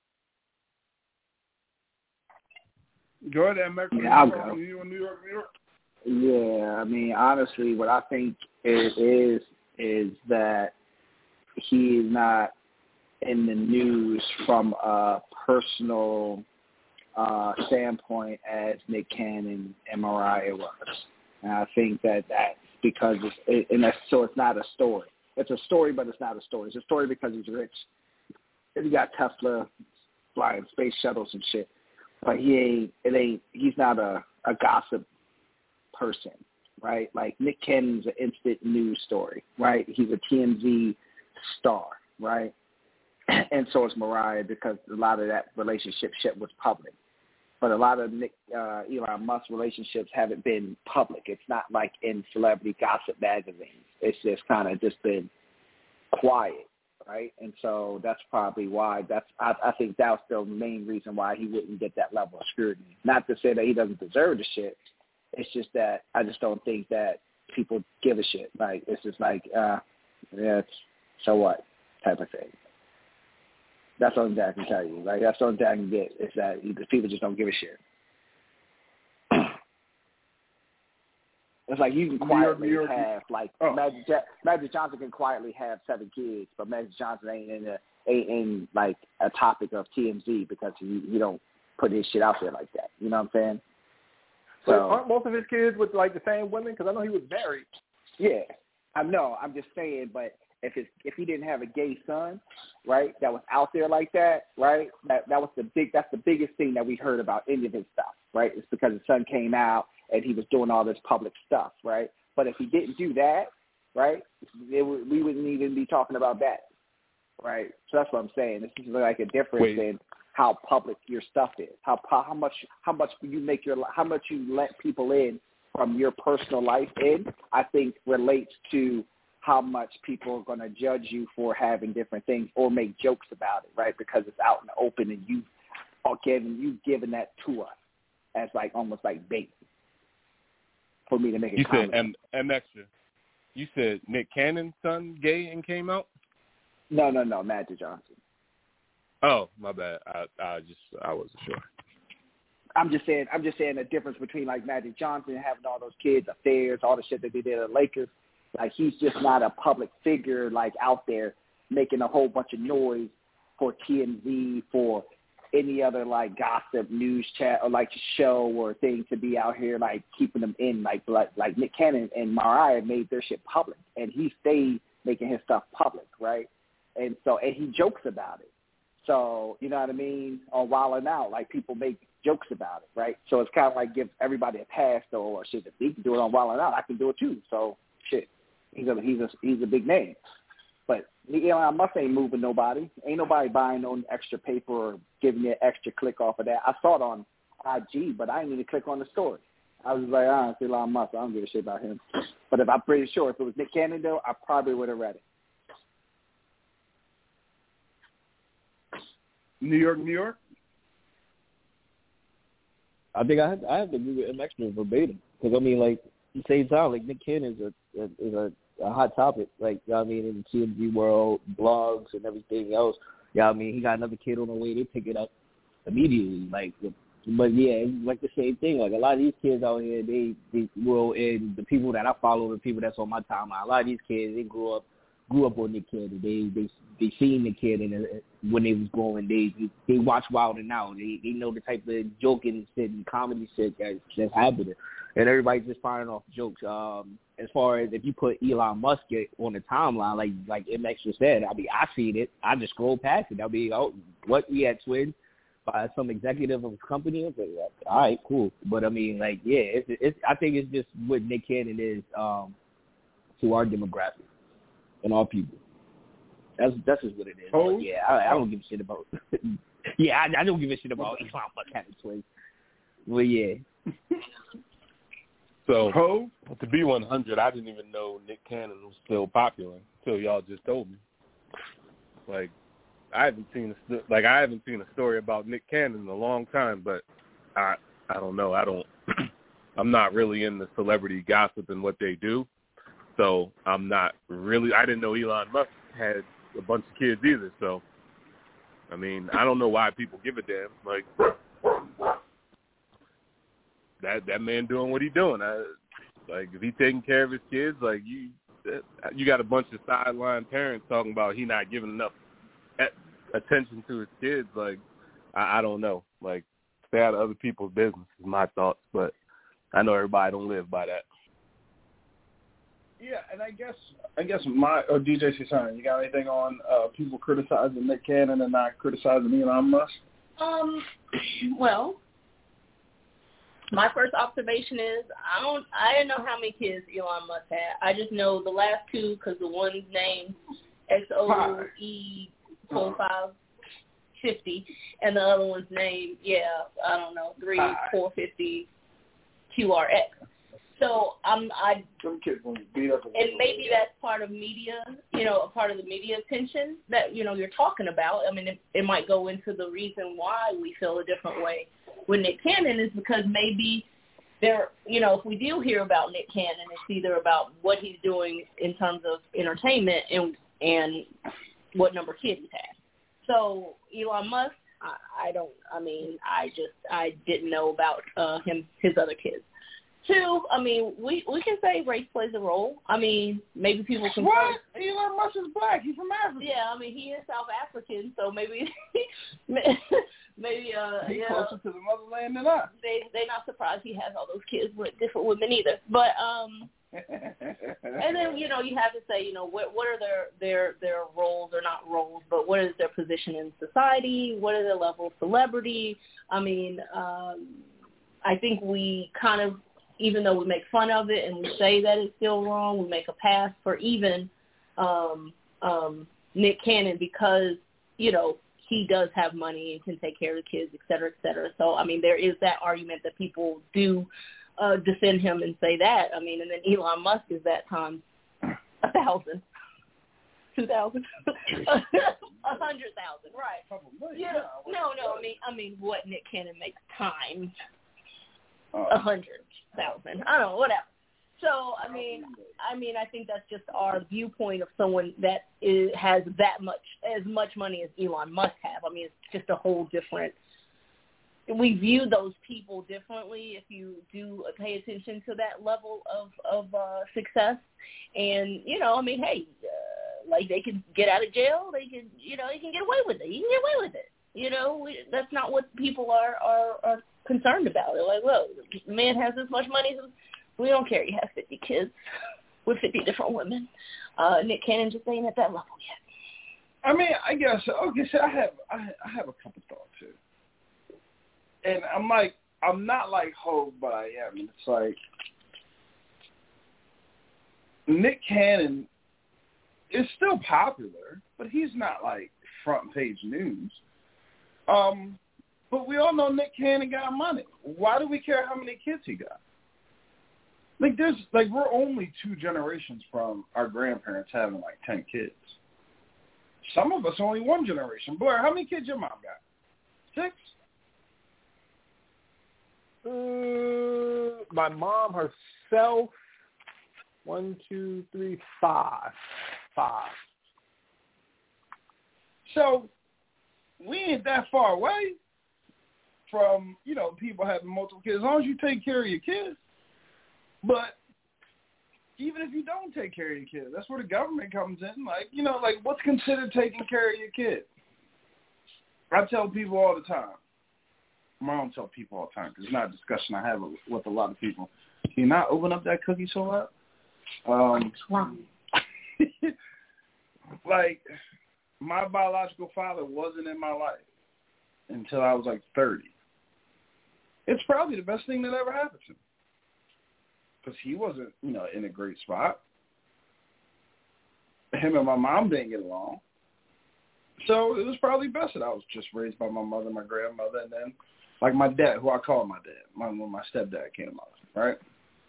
Jordan, I'll go. New York. Yeah, I mean, honestly, what I think it is that he's not in the news from a personal standpoint as Nick Cannon and Mariah was. And I think that's because it's not a story. It's a story, but it's not a story. It's a story because he's rich. He got Tesla, flying space shuttles and shit. But he's not a gossip person, right? Like Nick Cannon's an instant news story, right? He's a TMZ star, right? And so is Mariah, because a lot of that relationship shit was public. But a lot of Elon Musk relationships haven't been public. It's not like in celebrity gossip magazines. It's just kind of just been quiet, right? And so that's probably why I think that's the main reason why he wouldn't get that level of scrutiny. Not to say that he doesn't deserve the shit. It's just that I just don't think that people give a shit. Like, it's just like, yeah, it's so what type of thing. That's the only thing I can tell you. Like, that's the only thing I can get is that people just don't give a shit. It's like you can quietly have, like, Magic Johnson can quietly have 7 kids, but Magic Johnson ain't in like a topic of TMZ because he don't put his shit out there like that. You know what I'm saying? So aren't most of his kids with like the same women? Because I know he was married. Yeah, I know. I'm just saying, but if he didn't have a gay son, right, that was out there like that, right, that's the biggest thing that we heard about any of his stuff, right? It's because his son came out and he was doing all this public stuff, right? But if he didn't do that, right, we wouldn't even be talking about that, right? So that's what I'm saying. This is like a difference in how public your stuff is, how much you let people in from your personal life in, I think relates to how much people are going to judge you for having different things or make jokes about it, right? Because it's out in the open and you've given that to us as like almost like bait for me to make a comment. You said M extra. You said Nick Cannon's son gay and came out? No, Magic Johnson. Oh, my bad. I wasn't sure. I'm just saying the difference between like Magic Johnson having all those kids, affairs, all the shit that they did at Lakers. Like, he's just not a public figure, like, out there making a whole bunch of noise for TMZ, for any other, like, gossip news chat or, like, show or thing to be out here, like, keeping them in. Like Nick Cannon and Mariah made their shit public, and he stayed making his stuff public, right? And he jokes about it. So, you know what I mean? On Wild 'N Out, like, people make jokes about it, right? So it's kind of like give everybody a pass, though, or shit. If he can do it on Wild 'N Out, I can do it too. So shit, he's a big name. But Elon Musk ain't moving nobody. Ain't nobody buying no extra paper or giving you an extra click off of that. I saw it on IG, but I didn't even click on the story. I was like, it's Elon Musk. I don't give a shit about him. But I'm pretty sure if it was Nick Cannon, though, I probably would have read it. New York. I think I have to agree with MX verbatim because I mean, like at the same time, like Nick Cannon is a hot topic, like you know what I mean, in the TMZ world, blogs and everything else. You know what I mean, he got another kid on the way, they pick it up immediately, like. But yeah, it's like the same thing. Like a lot of these kids out here, they will, and the people that I follow, the people that's on my timeline, a lot of these kids, they grew up on Nick Cannon. They seen Nick Cannon when they was growing. They watch Wild 'N Out. They know the type of joking shit and comedy shit that's happening, and everybody's just firing off jokes. As far as if you put Elon Musk on the timeline, like MX just said, I mean, I seen it. I just scrolled past it. I mean, what we had twins by some executive of a company. I was like, all right, cool. But I mean, like, yeah, it's. I think it's just what Nick Cannon is to our demographic and our people. That's just what it is. Oh, but yeah, I don't give a shit about. Yeah, I don't give a shit about Elon Musk having twins. Well, yeah. So to be 100, I didn't even know Nick Cannon was still popular until y'all just told me. Like, I haven't seen a story about Nick Cannon in a long time, but I don't know. I'm not really in the celebrity gossip and what they do, so I'm not really. I didn't know Elon Musk had a bunch of kids either. So, I mean, I don't know why people give a damn. Like that man doing what he doing. Like if he taking care of his kids, like you got a bunch of sideline parents talking about he not giving enough attention to his kids. Like I don't know. Like stay out of other people's business is my thoughts, but I know everybody don't live by that. Yeah, and I guess my DJ Cezanne, you got anything on people criticizing Nick Cannon and not criticizing Elon Musk? Well, my first observation is I didn't know how many kids Elon Musk had. I just know the last two because the one's named XOE 4550 and the other one's named 3450 QRX. So some kids want to beat up. And maybe that's part of media, a part of the media attention that you're talking about. I mean, it might go into the reason why we feel a different way with Nick Cannon is because maybe if we do hear about Nick Cannon, it's either about what he's doing in terms of entertainment and what number kid he's had. So Elon Musk, I didn't know about his other kids. Two, I mean, we can say race plays a role. I mean, maybe people can What? Elon Musk is black. He's from Africa. Yeah, I mean, he is South African, so maybe he's closer to the motherland than us. They're not surprised he has all those kids with different women either. But and then you have to say, what are their roles or not roles, but what is their position in society? What is their level of celebrity? I mean, I think we kind of, even though we make fun of it and we say that it's still wrong, we make a pass for even Nick Cannon because, he does have money and can take care of the kids, et cetera, et cetera. So, I mean, there is that argument that people do defend him and say that. I mean, and then Elon Musk is that times 1,000, 2,000, 100,000, right? No. I mean, what Nick Cannon makes times 100,000. I don't know, whatever. So, I mean, I think that's just our viewpoint of someone that has as much money as Elon Musk have. I mean, it's just a whole different. We view those people differently if you do pay attention to that level of success. And I mean, hey, like they can get out of jail, they can, you can get away with it. You can get away with it. That's not what people are concerned about. They're like, well, the man has this much money. We don't care. He has 50 kids with 50 different women. Nick Cannon just ain't at that level yet. I mean, I guess. Okay, so I have a couple thoughts here. and I'm like, I'm not like Hov, but I am. And it's like Nick Cannon is still popular, but he's not like front page news. But we all know Nick Cannon got money. Why do we care how many kids he got? Like we're only 2 generations from our grandparents having like 10 kids. Some of us only 1 generation. Blair, how many kids your mom got? 6? My mom herself, 1, 2, 3, 5. 5. So we ain't that far away from, people having multiple kids, as long as you take care of your kids. But even if you don't take care of your kids, that's where the government comes in. Like, what's considered taking care of your kid? I tell people all the time. I don't tell people all the time because it's not a discussion I have with a lot of people. Can you not open up that cookie so loud? What's wrong? Like, my biological father wasn't in my life until I was like 30. It's probably the best thing that ever happened to me because he wasn't, in a great spot. Him and my mom didn't get along. So it was probably best that I was just raised by my mother, my grandmother, and then like my dad, who I call my dad, when my stepdad came out, right?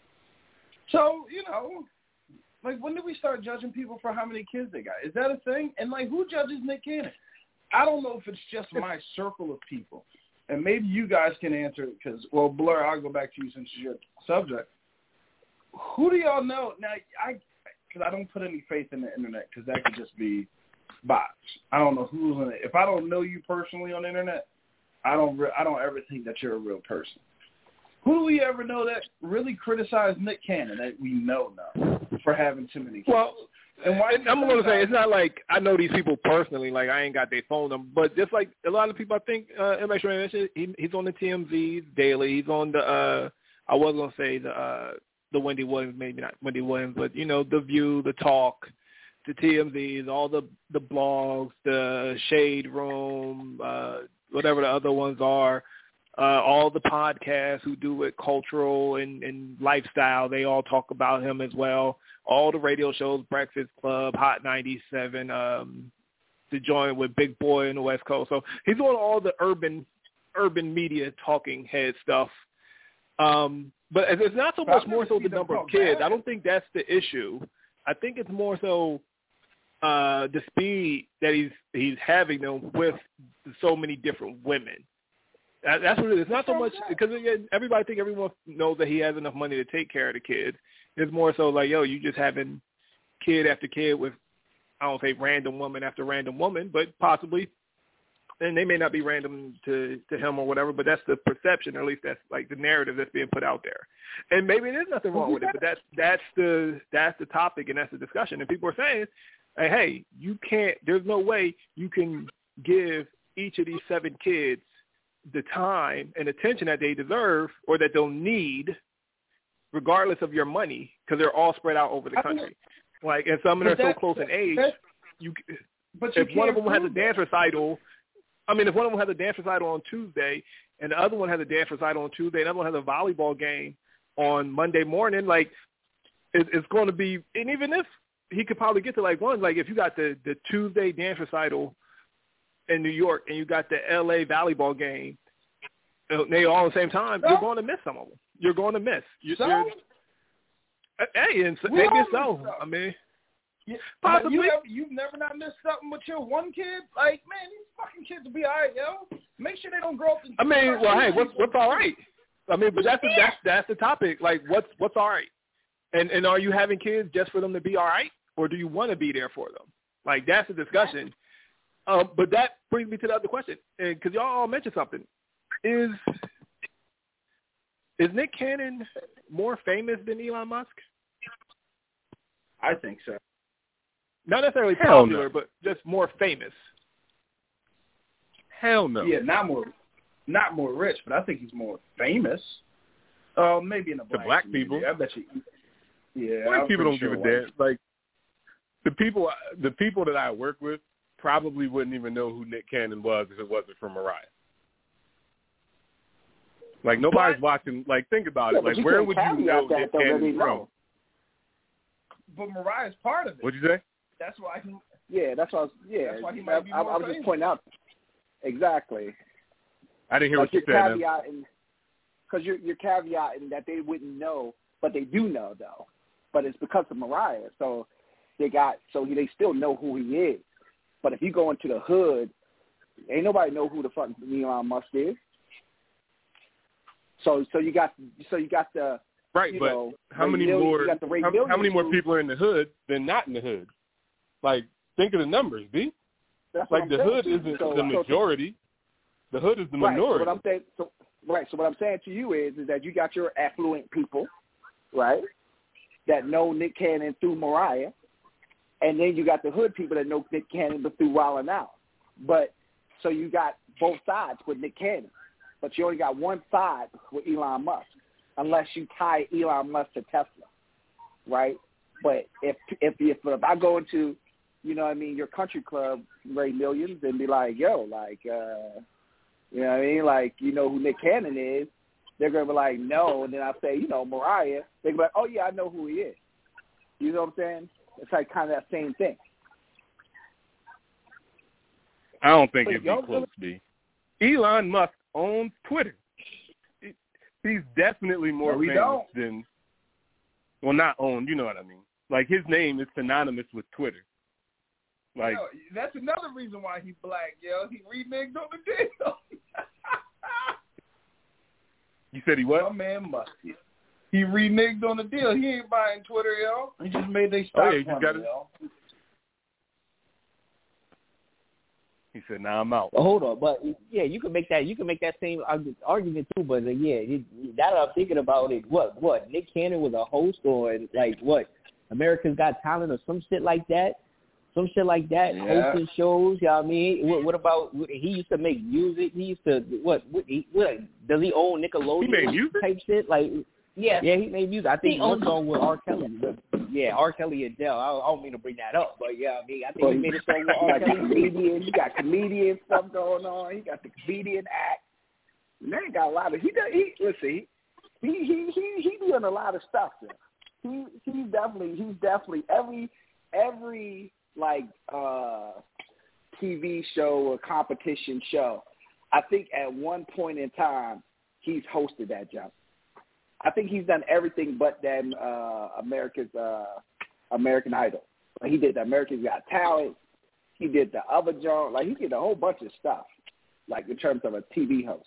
So, like, when did we start judging people for how many kids they got? Is that a thing? And, like, who judges Nick Cannon? I don't know if it's just my circle of people. And maybe you guys can answer it because, well, Blur, I'll go back to you since it's your subject. Who do y'all know? Now, because I don't put any faith in the internet because that could just be bots. I don't know who's in it. If I don't know you personally on the internet, I don't ever think that you're a real person. Who do we ever know that really criticized Nick Cannon that we know now for having too many kids? Well, and I'm going to say it's not like I know these people personally, like I ain't got their phone number, but just like a lot of people, I think, MX mentioned, he's on the TMZ daily. He's on the, I was going to say the Wendy Williams, maybe not Wendy Williams, but, The View, The Talk, the TMZs, all the blogs, the Shade Room, whatever the other ones are, all the podcasts who do it, cultural and lifestyle, they all talk about him as well. All the radio shows, Breakfast Club, Hot 97, to join with Big Boy in the West Coast. So he's on all the urban media talking head stuff. But it's not so much more so the number of kids. I don't think that's the issue. I think it's more so the speed that he's having them with so many different women. That's what it is. It's not so much because everyone knows that he has enough money to take care of the kid. It's more so like, you just having kid after kid with, I don't say random woman after random woman, but possibly, and they may not be random to him or whatever, but that's the perception, or at least that's like the narrative that's being put out there. And maybe there's nothing wrong with it, but that's the topic and that's the discussion. And people are saying, hey, you can't, there's no way you can give each of these 7 kids the time and attention that they deserve or that they'll need, regardless of your money, because they're all spread out over the country. Like, and some of them are so close in age. If one of them has a dance recital, if one of them has a dance recital on Tuesday, and the other one has a dance recital on Tuesday, and the other one has a volleyball game on Monday morning, like, it's going to be, and even if he could probably get to like one, like if you got the Tuesday dance recital in New York and you got the LA volleyball game, they all at the same time, you're going to miss some of them. You're going to miss. Hey, and maybe so. Possibly. You've never not missed something with your one kid? Like, man, these fucking kids will be all right, yo. Make sure they don't grow up. Hey, what's all right? But that's the topic. Like, what's all right? And are you having kids just for them to be all right, or do you want to be there for them? Like, that's the discussion. But that brings me to the other question, because y'all all mentioned something. Is Nick Cannon more famous than Elon Musk? I think so. Not necessarily popular, but just more famous. Hell no. Yeah, not more rich, but I think he's more famous. Maybe in the black people. I bet you. Yeah, black people don't give a damn. Like the people that I work with probably wouldn't even know who Nick Cannon was if it wasn't for Mariah. Like, nobody's watching. Like, think about it. Like, where would you know Nick Cannon from? But Mariah's part of it. What'd you say? That's why he. Yeah, that's why. That's why he might be more I was just pointing out. Exactly. I didn't hear like what you said. Because you're caveating that they wouldn't know, but they do know though. But it's because of Mariah, so they still know who he is. But if you go into the hood, ain't nobody know who the fuck Elon Musk is. So you got the right, but know, how many more people are in the hood than not in the hood? Like, think of the numbers, B. That's like the hood isn't the majority. The hood is the minority. So what I'm saying to you is that you got your affluent people, right, that know Nick Cannon through Mariah, and then you got the hood people that know Nick Cannon but through Wild 'N Out. But so you got both sides with Nick Cannon, but you only got one side with Elon Musk, unless you tie Elon Musk to Tesla, right? But if I go into, you know what I mean, your country club, Ray Millions, and be like, yo, like, you know what I mean, like, you know who Nick Cannon is, they're going to be like, no. And then I say, you know, Mariah, they're going to be like, oh, yeah, I know who he is. You know what I'm saying? It's like kind of that same thing. I don't think it'd be close, B. Elon Musk owns Twitter. He's definitely more famous than, well, not owned, you know what I mean. Like, his name is synonymous with Twitter. Like, yo, that's another reason why he's black, yo. He reneged on the deal. You said he what? My man Musk. He reneged on the deal. He ain't buying Twitter, yo. He just made they stock yo. He said, "Nah, I'm out." Well, hold on, but yeah, you can make that same argument too. But yeah, that I'm thinking about it. What? Nick Cannon was a host on like what? America's Got Talent or some shit like that. Yeah. Hosting shows. You know what I mean? What about? He used to make music. He used to what does he own Nickelodeon? He made music type shit like. Yeah, he made music. I think one song with R. Kelly. Yeah, R. Kelly and Adele. I don't mean to bring that up, but yeah, I mean, I think he made a song with R. Kelly. You got comedian stuff going on. He got the comedian act. Man, got a lot of. He doing a lot of stuff. There. He's definitely every like TV show or competition show. I think at one point in time he's hosted that job. I think he's done everything but that American Idol. Like he did the America's Got Talent. He did the other job. Like he did a whole bunch of stuff, like in terms of a TV host.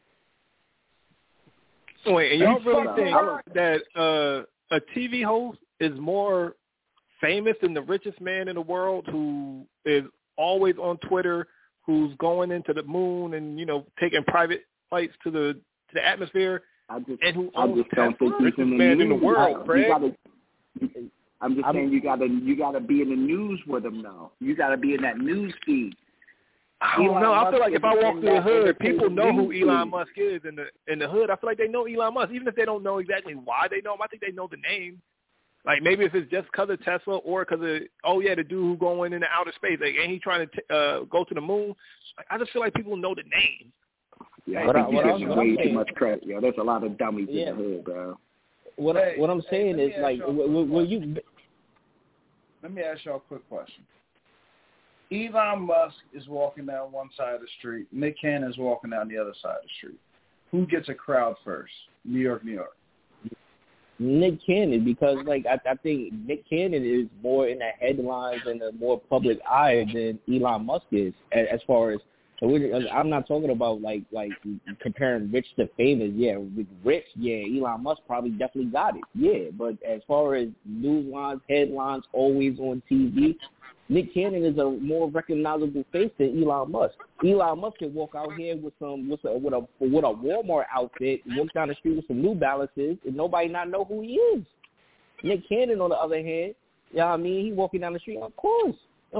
Wait, and y'all really think that a TV host is more famous than the richest man in the world who is always on Twitter, who's going into the moon and, you know, taking private flights to the atmosphere? I just don't think he's in the man in the world, Craig. I'm just saying you gotta be in the news with him now. You gotta be in that news feed. I don't know. I feel like if I walk through the hood, people know who Elon Musk is in the hood. I feel like they know Elon Musk, even if they don't know exactly why they know him. I think they know the name. Like maybe if it's just because of Tesla or because of the dude who going into outer space, like ain't he trying to go to the moon? Like, I just feel like people know the name. Yeah, I think you give way too much credit. Yo, there's a lot of dummies in the hood, bro. What I'm saying is like, will you? Let me ask y'all a quick question. Elon Musk is walking down one side of the street. Nick Cannon is walking down the other side of the street. Who gets a crowd first? New York. Nick Cannon, because like I think Nick Cannon is more in the headlines and the more public eye than Elon Musk is as far as. I'm not talking about like comparing rich to famous. Yeah, with rich, Elon Musk probably definitely got it. Yeah, but as far as news lines, headlines, always on TV, Nick Cannon is a more recognizable face than Elon Musk. Elon Musk can walk out here with a Walmart outfit, walk down the street with some New Balances, and nobody not know who he is. Nick Cannon, on the other hand, you know what I mean? He walking down the street, of course.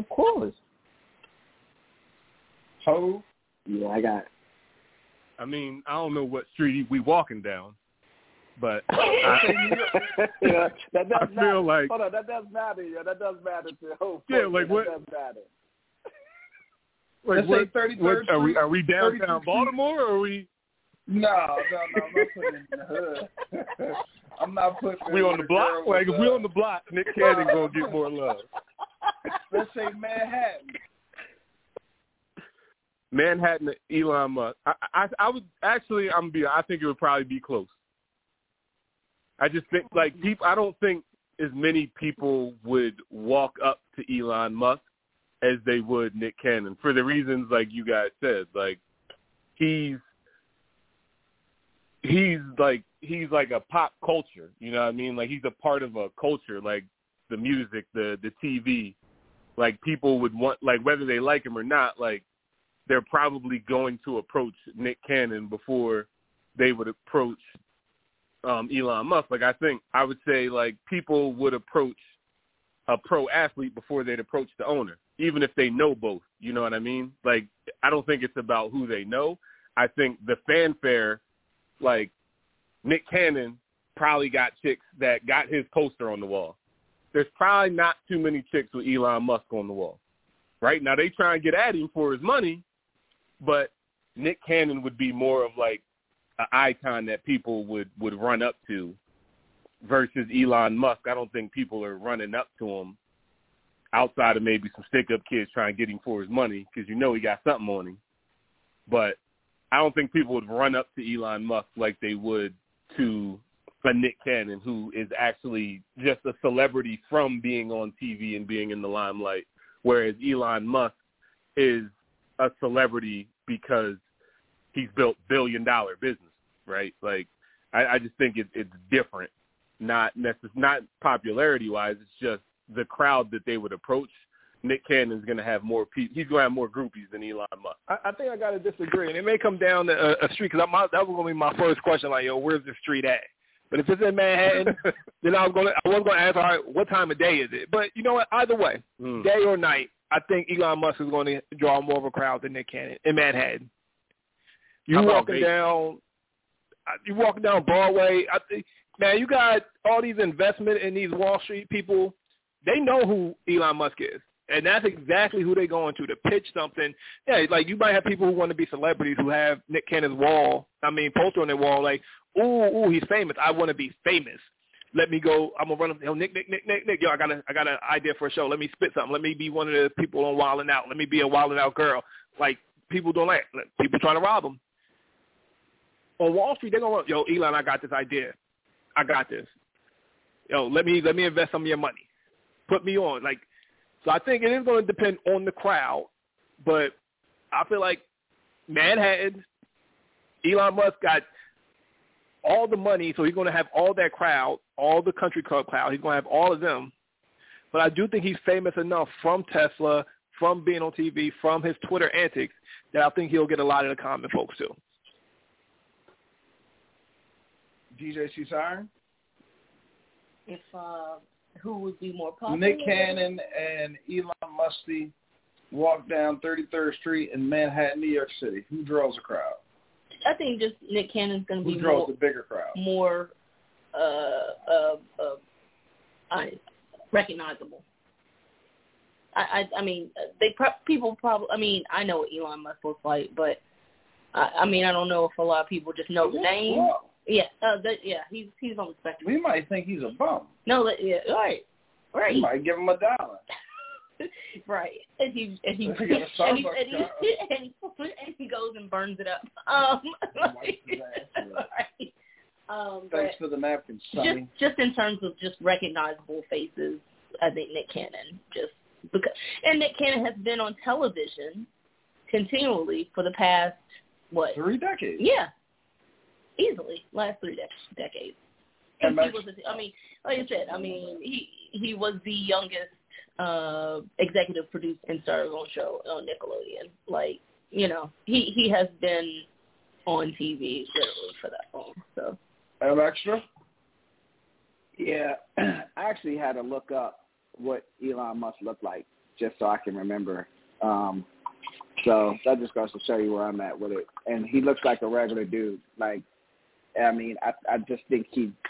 Who? Yeah, I got. I mean, I don't know what street we walking down, but that does I feel like. Hold on, that does matter. Yeah, that does matter to the whole. Yeah, like what? That does matter. Like what? Are we downtown Baltimore, or are we? No, I'm not putting it in the hood. I'm not putting it We on the block? Like, if we on the block, Nick Cannon going to get more love. Let's say Manhattan. Manhattan to Elon Musk. I would actually, I think it would probably be close. I just think, like, I don't think as many people would walk up to Elon Musk as they would Nick Cannon for the reasons like you guys said. Like, he's like a pop culture, you know what I mean? Like, he's a part of a culture, like the music, the TV. Like, people would want, like, whether they like him or not, like, they're probably going to approach Nick Cannon before they would approach Elon Musk. Like, I would say, like, people would approach a pro athlete before they'd approach the owner, even if they know both. You know what I mean? Like, I don't think it's about who they know. I think the fanfare, like, Nick Cannon probably got chicks that got his poster on the wall. There's probably not too many chicks with Elon Musk on the wall. Right? Now, they try and get at him for his money, but Nick Cannon would be more of, like, an icon that people would run up to versus Elon Musk. I don't think people are running up to him outside of maybe some stick-up kids trying to get him for his money because you know he got something on him. But I don't think people would run up to Elon Musk like they would to a Nick Cannon, who is actually just a celebrity from being on TV and being in the limelight, whereas Elon Musk is a celebrity because he's built billion-dollar business, right? Like, I just think it's different, not popularity-wise. It's just the crowd that they would approach. Nick Cannon's going to have more people. He's going to have more groupies than Elon Musk. I think I got to disagree, and it may come down to a street because that was going to be my first question. Like, yo, where's the street at? But if it's in Manhattan, then I was going to ask, all right, what time of day is it? But you know what? Either way, day or night, I think Elon Musk is going to draw more of a crowd than Nick Cannon in Manhattan. You walking down Broadway. I think, man, you got all these investment in these Wall Street people. They know who Elon Musk is. And that's exactly who they're going to pitch something. Yeah, like you might have people who want to be celebrities who have Nick Cannon's poster on their wall, like, ooh, he's famous. I want to be famous. Let me go. I'm going to run up. Nick. Yo, I got an idea for a show. Let me spit something. Let me be one of the people on Wild 'N Out. Let me be a Wild 'N Out girl. Like, people don't like people trying to rob them. On Wall Street, they're going to, yo, Elon, I got this idea. I got this. Yo, let me invest some of your money. Put me on. Like, so I think it is going to depend on the crowd, but I feel like Manhattan, Elon Musk got all the money, so he's going to have all that crowd, all the country club crowd. He's going to have all of them. But I do think he's famous enough from Tesla, from being on TV, from his Twitter antics, that I think he'll get a lot of the common folks too. DJ C. Siren? If who would be more popular? Nick Cannon and Elon Musk walk down 33rd Street in Manhattan, New York City. Who draws a crowd? I think just Nick Cannon's going to be who draws the bigger crowd? More recognizable. I mean, people probably. I mean, I know what Elon Musk looks like, but I mean, I don't know if a lot of people just know the name. Well, yeah, he's on the spectrum. We might think he's a bum. No, right. We might give him $1. Right, and he goes and burns it up. Thanks for the napkins, Sonny. Just in terms of just recognizable faces, I think Nick Cannon and Nick Cannon has been on television continually for the past 3 decades. Yeah, easily last 3 decades. And he was, I mean, like I said, I mean, he was the youngest executive producer and starred on a show on Nickelodeon. Like, you know, he has been on TV literally for that long. So, extra? Yeah, I actually had to look up what Elon Musk looked like just so I can remember. So that just goes to show you where I'm at with it. And he looks like a regular dude. Like, I mean, I just think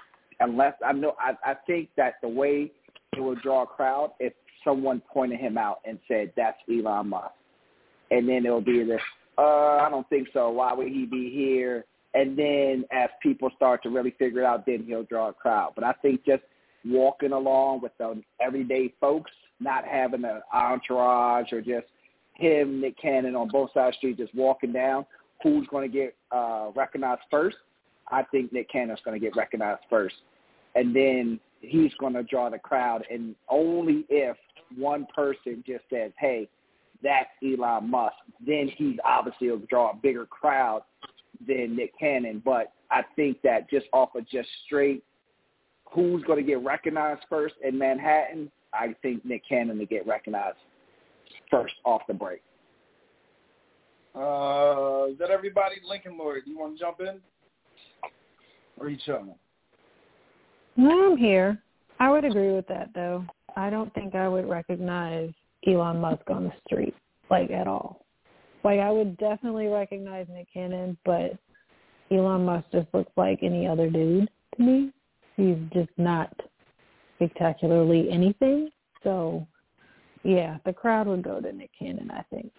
I think that the way it would draw a crowd if someone pointed him out and said, that's Elon Musk. And then it'll be this, I don't think so. Why would he be here? And then as people start to really figure it out, then he'll draw a crowd. But I think just walking along with the everyday folks, not having an entourage or just him, Nick Cannon on both sides of the street just walking down, who's going to get recognized first? I think Nick Cannon's going to get recognized first. And then he's going to draw the crowd. And only if one person just says, hey, that's Elon Musk, then he's obviously will draw a bigger crowd than Nick Cannon. But I think that just off of just straight who's going to get recognized first in Manhattan, I think Nick Cannon to get recognized first off the break. Is that everybody? Lincoln Lawyer, do you want to jump in? Or are you chilling? No, I'm here. I would agree with that, though. I don't think I would recognize Elon Musk on the street, like, at all. Like, I would definitely recognize Nick Cannon, but Elon Musk just looks like any other dude to me. He's just not spectacularly anything. So, yeah, the crowd would go to Nick Cannon, I think.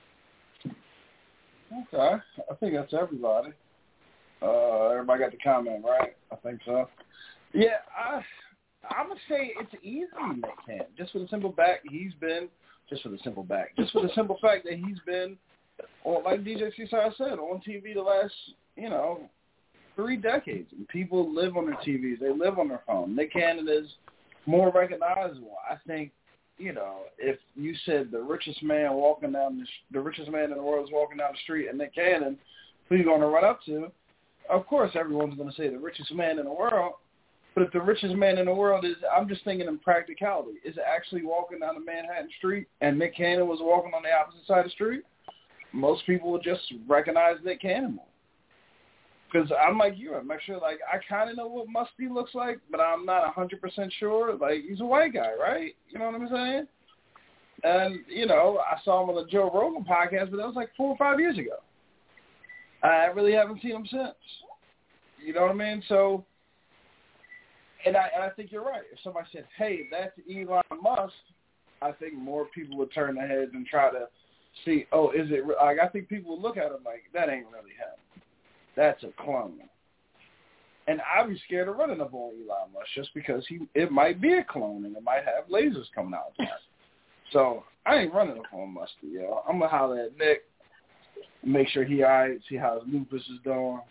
Okay. I think that's everybody. Everybody got the comment, right? I think so. Yeah, I'm going to say it's easy, Nick Cannon. Just for the simple fact that he's been, just for the simple fact that he's been, like DJ Seaside said, on TV the last, 3 decades. And people live on their TVs. They live on their phone. Nick Cannon is more recognizable. I think, if you said the richest man in the world is walking down the street and Nick Cannon, who are you going to run up to? Of course, everyone's going to say the richest man in the world. But if the richest man in the world is, I'm just thinking in practicality, is actually walking down the Manhattan street and Nick Cannon was walking on the opposite side of the street, most people would just recognize Nick Cannon more. Because I'm like you. I'm not sure. Like, I kind of know what Musty looks like, but I'm not 100% sure. Like, he's a white guy, right? You know what I'm saying? And, I saw him on the Joe Rogan podcast, but that was like 4 or 5 years ago. I really haven't seen him since. You know what I mean? So, and I think you're right. If somebody said, hey, that's Elon Musk, I think more people would turn their heads and try to see, oh, is it? Like, I think people would look at him like, that ain't really him. That's a clone. And I'd be scared of running up on Elon Musk just because it might be a clone and it might have lasers coming out of that. So I ain't running up on Musty, yo. I'm going to holler at Nick, make sure he all right, see how his lupus is doing,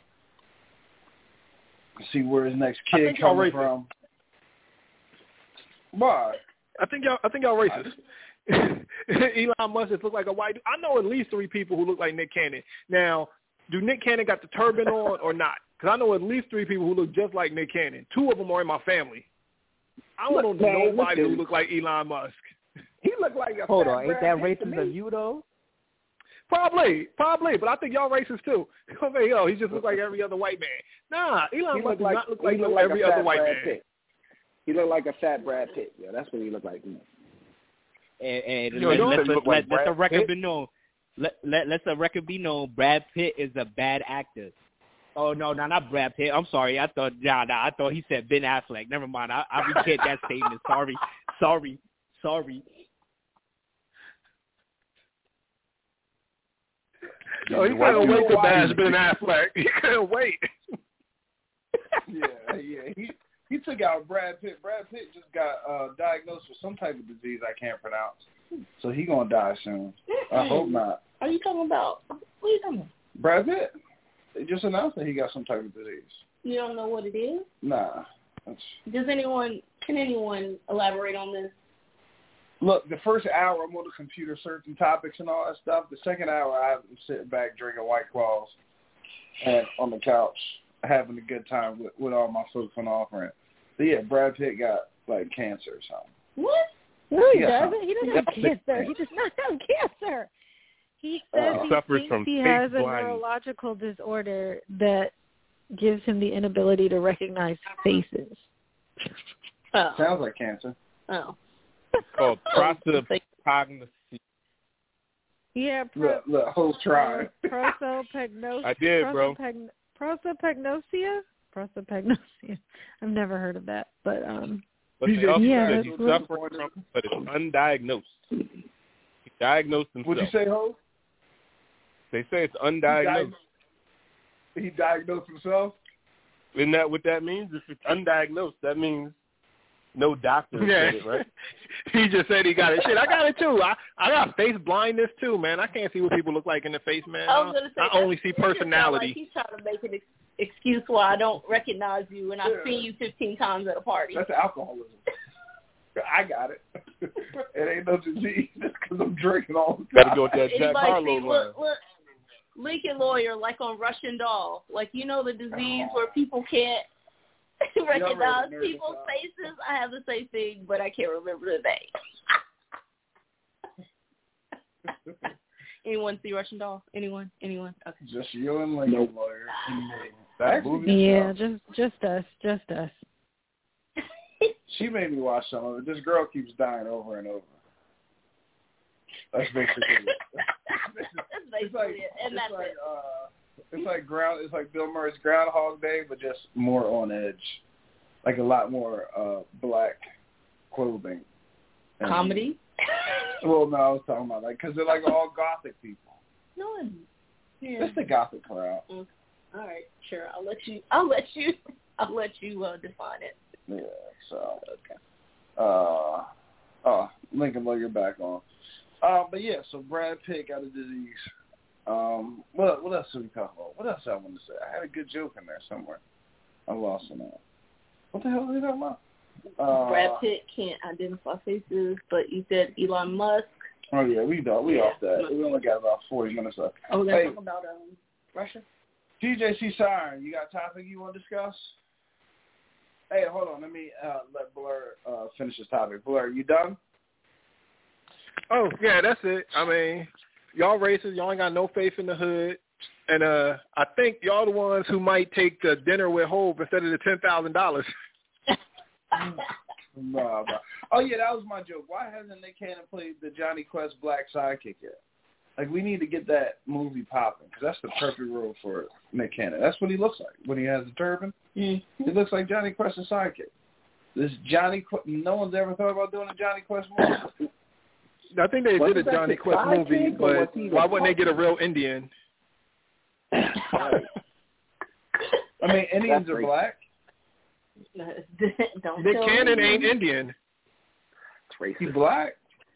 see where his next kid coming from. Why? I think y'all racist. Elon Musk just look like a white dude. I know at least 3 people who look like Nick Cannon. Now, do Nick Cannon got the turban on or not? Because I know at least 3 people who look just like Nick Cannon. 2 of them are in my family. I don't know nobody who look like Elon Musk. He look like a Hold on, ain't that racist of you though? Probably, but I think y'all racist too. He just look like every other white man. Nah, Elon Musk does not look like every other white man. Pitt. He look like a fat Brad Pitt. Yeah, that's what he look like. And let the record be known. Let the record be known. Brad Pitt is a bad actor. Oh no, not Brad Pitt. I'm sorry. I thought he said Ben Affleck. Never mind. I recant that statement. Sorry. Oh, he couldn't wait to bash Ben Affleck. He couldn't wait. Yeah. He took out Brad Pitt. Brad Pitt just got diagnosed with some type of disease I can't pronounce. So he gonna die soon. I hope not. Are you talking about? What are you talking about? Brad Pitt. They just announced that he got some type of disease. You don't know what it is? Nah. Can anyone elaborate on this? Look, the first hour I'm on the computer searching topics and all that stuff. The second hour I'm sitting back drinking White Claws and on the couch having a good time with all my folks on offering. But yeah, Brad Pitt got like cancer or something. What? No, he doesn't. He doesn't have cancer. He does not have cancer. He says he has a neurological disorder that gives him the inability to recognize faces. Oh. Sounds like cancer. Oh. It's called prosopagnosia. Yeah, look, whole try. Prosopagnosia. I did, bro. Prosopagnosia? Prosopagnosia. I've never heard of that, but But they also said he's suffering from, but it's undiagnosed. He diagnosed himself. What'd you say, Ho? They say it's undiagnosed. He diagnosed himself? Isn't that what that means? If it's undiagnosed, that means no doctor said it, right? He just said he got it. Shit, I got it too. I got face blindness too, man. I can't see what people look like in the face, man. I only see personality. Like he's trying to make an excuse why I don't recognize you and I've seen you 15 times at a party. That's alcoholism. I got it. It ain't no disease just because I'm drinking all the time. Gotta go with that Jack Harlow line. Look, Lincoln Lawyer, like on Russian Doll. Like, you know the disease where people can't recognize people's faces? I have the same thing, but I can't remember the name. Anyone see Russian Doll? Anyone? Okay. Just you and Lincoln Lawyer. That movie? Yeah, just us. She made me watch some of it. This girl keeps dying over and over. That's basically it. It's like Bill Murray's Groundhog Day, but just more on edge. Like a lot more black clothing. Comedy? Well, no, I was talking about because they're like all gothic people. No one. Yeah. It's the gothic crowd. All right, sure. I'll let you define it. Yeah. So. Okay. Lincoln Lawyer back on. But yeah, so Brad Pitt got a disease. What else did we talk about? What else I wanted to say? I had a good joke in there somewhere. I lost it now. What the hell are we talking about? Brad Pitt can't identify faces, but you said Elon Musk. Oh yeah, we off that. We only got about 40 minutes left. Oh, we're gonna talk about Russia. DJC Siren, you got a topic you want to discuss? Hey, hold on. Let me let Blur finish his topic. Blur, you done? Oh, yeah, that's it. I mean, y'all racist. Y'all ain't got no faith in the hood. And I think y'all the ones who might take the dinner with Hov instead of the $10,000. Nah. Oh, yeah, that was my joke. Why hasn't Nick Cannon played the Johnny Quest Black sidekick yet? Like, we need to get that movie popping because that's the perfect role for Nick Cannon. That's what he looks like when he has the turban. Mm-hmm. He looks like Johnny Quest's sidekick. No one's ever thought about doing a Johnny Quest movie. I think they did a Johnny Quest movie, but why wouldn't they get a real Indian? I mean, Indians are black. Nick Cannon ain't Indian. He's black.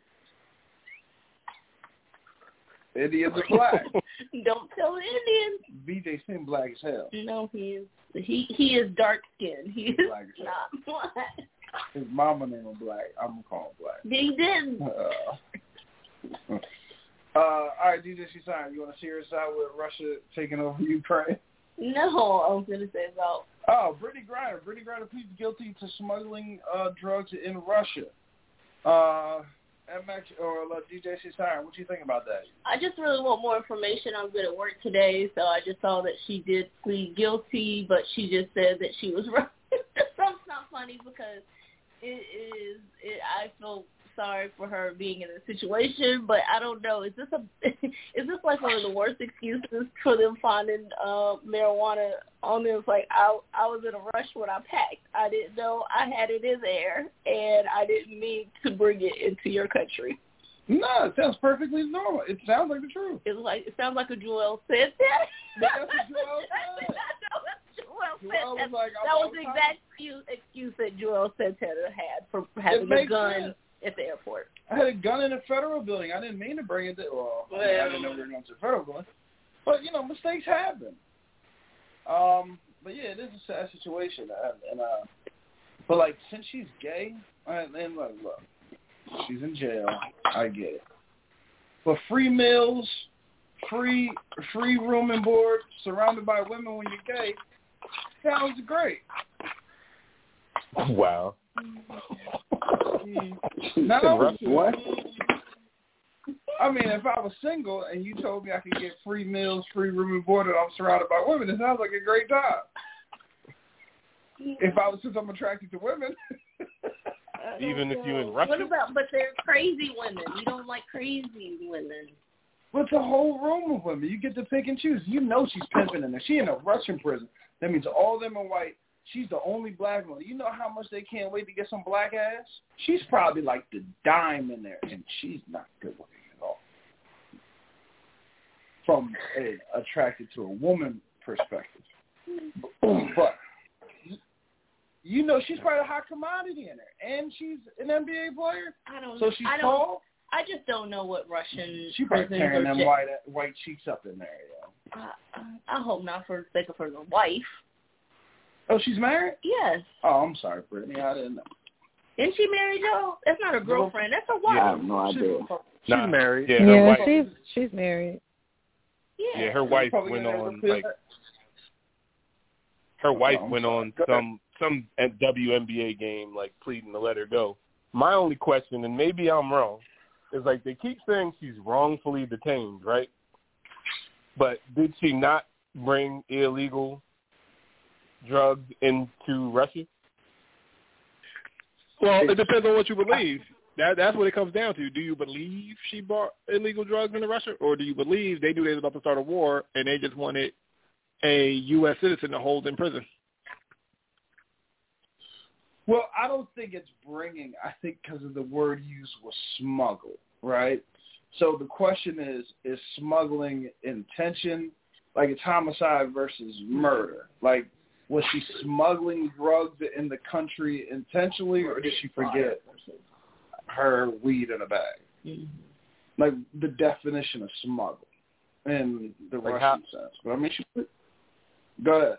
Indians are black. Don't tell Indians. BJ seems black as hell. No, he is. He is dark skinned. He is black as not black. His mama name was black. I'm gonna call him black. He didn't. All right, DJ Shisan, you want to see your side with Russia taking over Ukraine? No, I was gonna say about. Oh, Brittany Griner. Brittany Griner pleads guilty to smuggling drugs in Russia. MX or DJ Shisan, what do you think about that? I just really want more information. I'm good at work today, so I just saw that she did plead guilty, but she just said that she was right. That's not funny because I feel sorry for her being in this situation, but I don't know. Is this like one of the worst excuses for them finding marijuana on them? It's like I was in a rush when I packed. I didn't know I had it in there, and I didn't mean to bring it into your country. No, it sounds perfectly normal. It sounds like the truth. It sounds like a Joel said that. That's what Joel said. That was the exact excuse that Joel Santana had for having a gun at the airport. I had a gun in a federal building. I didn't mean to bring it there. I didn't know we were going to a federal building. But, mistakes happen. But, yeah, it is a sad situation. But, since she's gay, and look, she's in jail. I get it. But free meals, free room and board, surrounded by women when you're gay, sounds great. Wow. What? I mean, if I was single and you told me I could get free meals, free room and board, and I'm surrounded by women, it sounds like a great time. Since I'm attracted to women. Even if you're in Russia? But they're crazy women. You don't like crazy women. But it's a whole room of women. You get to pick and choose. You know she's pimping in there. She in a Russian prison. That means all of them are white. She's the only black one. You know how much they can't wait to get some black ass? She's probably like the dime in there, and she's not good looking at all. From attracted to a woman perspective. But, she's probably a hot commodity in there. And she's an NBA player. So she's tall. I just don't know what Russian She probably tearing them white cheeks up in there, I hope not for the sake of her wife. Oh, she's married? Yes. Oh, I'm sorry, Brittany. I didn't know. Isn't she married, Joe? That's not her girlfriend. That's her wife. I have no idea. She's married. Yeah, her wife. She's married. Yeah, her wife went on some WNBA game pleading to let her go. My only question, and maybe I'm wrong, is they keep saying she's wrongfully detained, right? But did she not bring illegal drugs into Russia? Well, it depends on what you believe. That's what it comes down to. Do you believe she brought illegal drugs into Russia, or do you believe they knew they were about to start a war and they just wanted a U.S. citizen to hold in prison? Well, I don't think it's bringing. I think because of the word used was smuggle, right? So the question is smuggling intention? It's homicide versus murder. Was she smuggling drugs in the country intentionally, or did she forget her weed in a bag? Mm-hmm. The definition of smuggle in the Russian sense. But go ahead.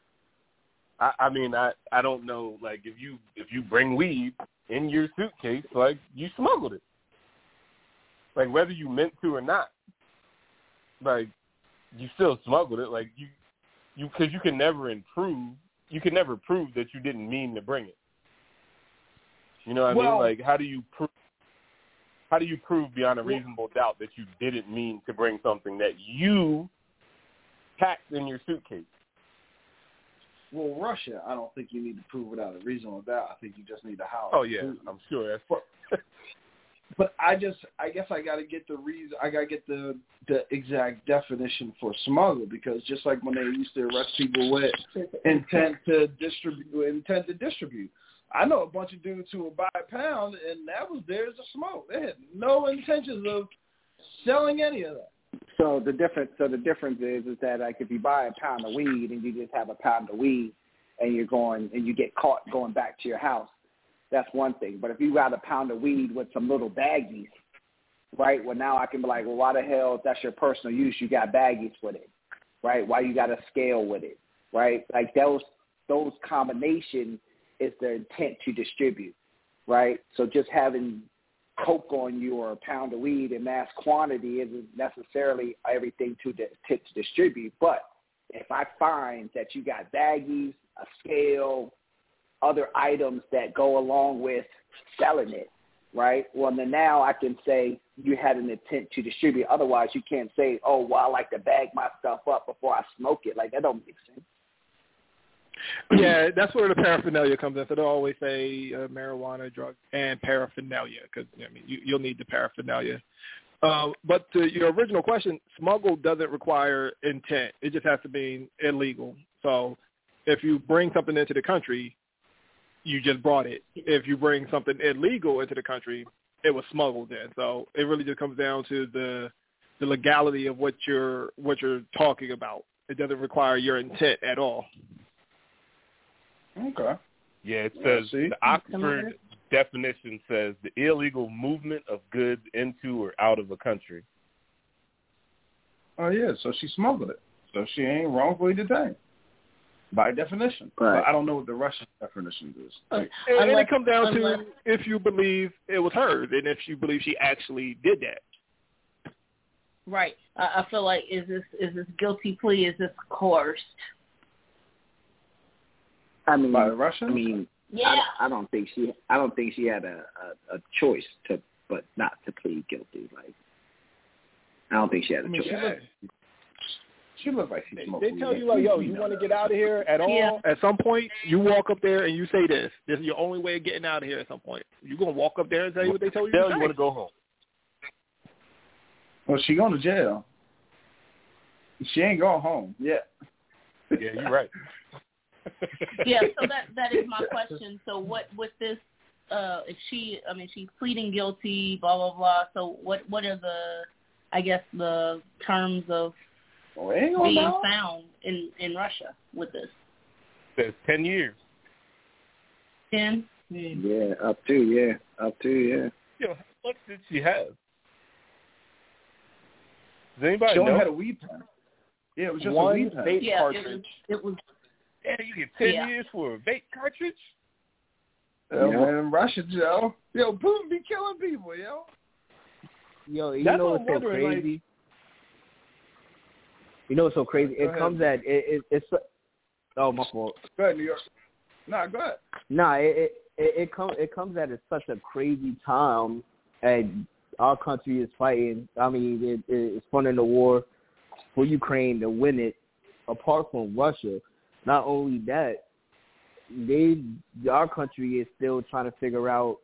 I don't know. If you bring weed in your suitcase, you smuggled it. Whether you meant to or not, you still smuggled it. Because you can never prove that you didn't mean to bring it. You know what I mean? How do you prove beyond a reasonable doubt that you didn't mean to bring something that you packed in your suitcase? Well, Russia, I don't think you need to prove without a reasonable doubt. I think you just need to holler. Oh yeah, I'm sure. But I guess I got to get the reason. I got to get the exact definition for smuggle, because just like when they used to arrest people with intent to distribute. I know a bunch of dudes who would buy a pound, and that was theirs to smoke. They had no intentions of selling any of that. So the difference is that if you buy a pound of weed and you just have a pound of weed and you get caught going back to your house, that's one thing. But if you got a pound of weed with some little baggies, right? Well, now I can be like, well, why the hell, if that's your personal use, you got baggies with it, right? Why you got a scale with it, right? Those combinations is the intent to distribute, right? So just having coke on you or a pound of weed in mass quantity isn't necessarily everything to distribute. But if I find that you got baggies, a scale, other items that go along with selling it, right? Well, then now I can say you had an intent to distribute. Otherwise, you can't say, oh, well, I like to bag my stuff up before I smoke it. That don't make sense. Yeah, that's where the paraphernalia comes in. So they'll always say marijuana, drug, and paraphernalia, because you'll need the paraphernalia. But to your original question, smuggle doesn't require intent. It just has to be illegal. So if you bring something into the country, you just brought it. If you bring something illegal into the country, it was smuggled in. So it really just comes down to the legality of what you're talking about. It doesn't require your intent at all. Okay. Yeah, it says the Oxford definition says the illegal movement of goods into or out of a country. Oh, yeah, so she smuggled it. So she ain't wrongfully detained by definition. Right. But I don't know what the Russian definition is. And it comes down to if you believe it was hers and if you believe she actually did that. Right. I feel like is this guilty plea? Is this coerced? By the Russians? Yeah. I don't think she had a choice but not to plead guilty. I don't think she had a choice. She looked like she smoked. They tell you yo, you want to get out of here at all? Yeah. At some point, you walk up there and you say this. This is your only way of getting out of here. At some point, you gonna walk up there and tell you what they told you to say? You want to go home? Well, she going to jail. She ain't going home yet. Yeah, you're right. Yeah, so that is my question. So what with this? If she's pleading guilty, blah blah blah. So what are the terms of being found in Russia with this? Says 10 years. 10? Yeah, up to. Yo, how much did she have? Does anybody she know? only had a weed pen. Yeah, it was just one a weed pen. vape cartridge. It was. Yeah, you get 10 years for a vape cartridge? Man, Russia, Joe. Yo, Putin be killing people, yo. Yo, you That's know what what's I'm so wondering, crazy? You know what's so crazy? Go It ahead. comes at it's. Oh, my fault. Go ahead, New York. Nah, go ahead. Nah, it comes at such a crazy time, and our country is fighting. I mean, it's funding the war for Ukraine to win it. Apart from Russia, not only that, our country is still trying to figure out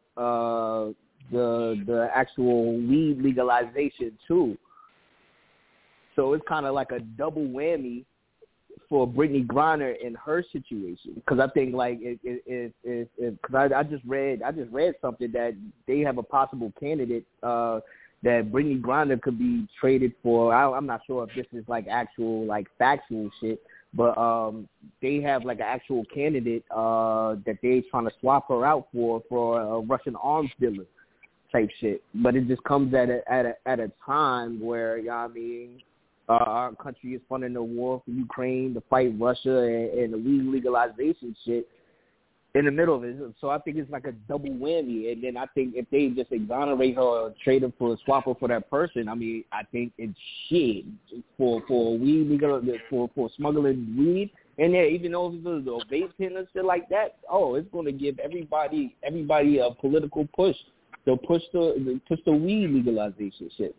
the actual weed legalization too. So it's kind of like a double whammy for Brittany Griner in her situation, because I think like because I just read something that they have a possible candidate that Brittany Griner could be traded for. I'm not sure if this is like actual like factual shit, but they have like an actual candidate that they trying to swap her out for a Russian arms dealer type shit. But it just comes at a time where, you know what I mean, our country is funding the war for Ukraine to fight Russia and the weed legalization shit in the middle of it. So I think it's like a double whammy. And then I think if they just exonerate her or trade her for a swap her for that person, I mean, I think it's shit for weed legal for smuggling weed. And yeah, even though it's a vape pen and shit like that, it's going to give everybody a political push. They'll push the weed legalization shit.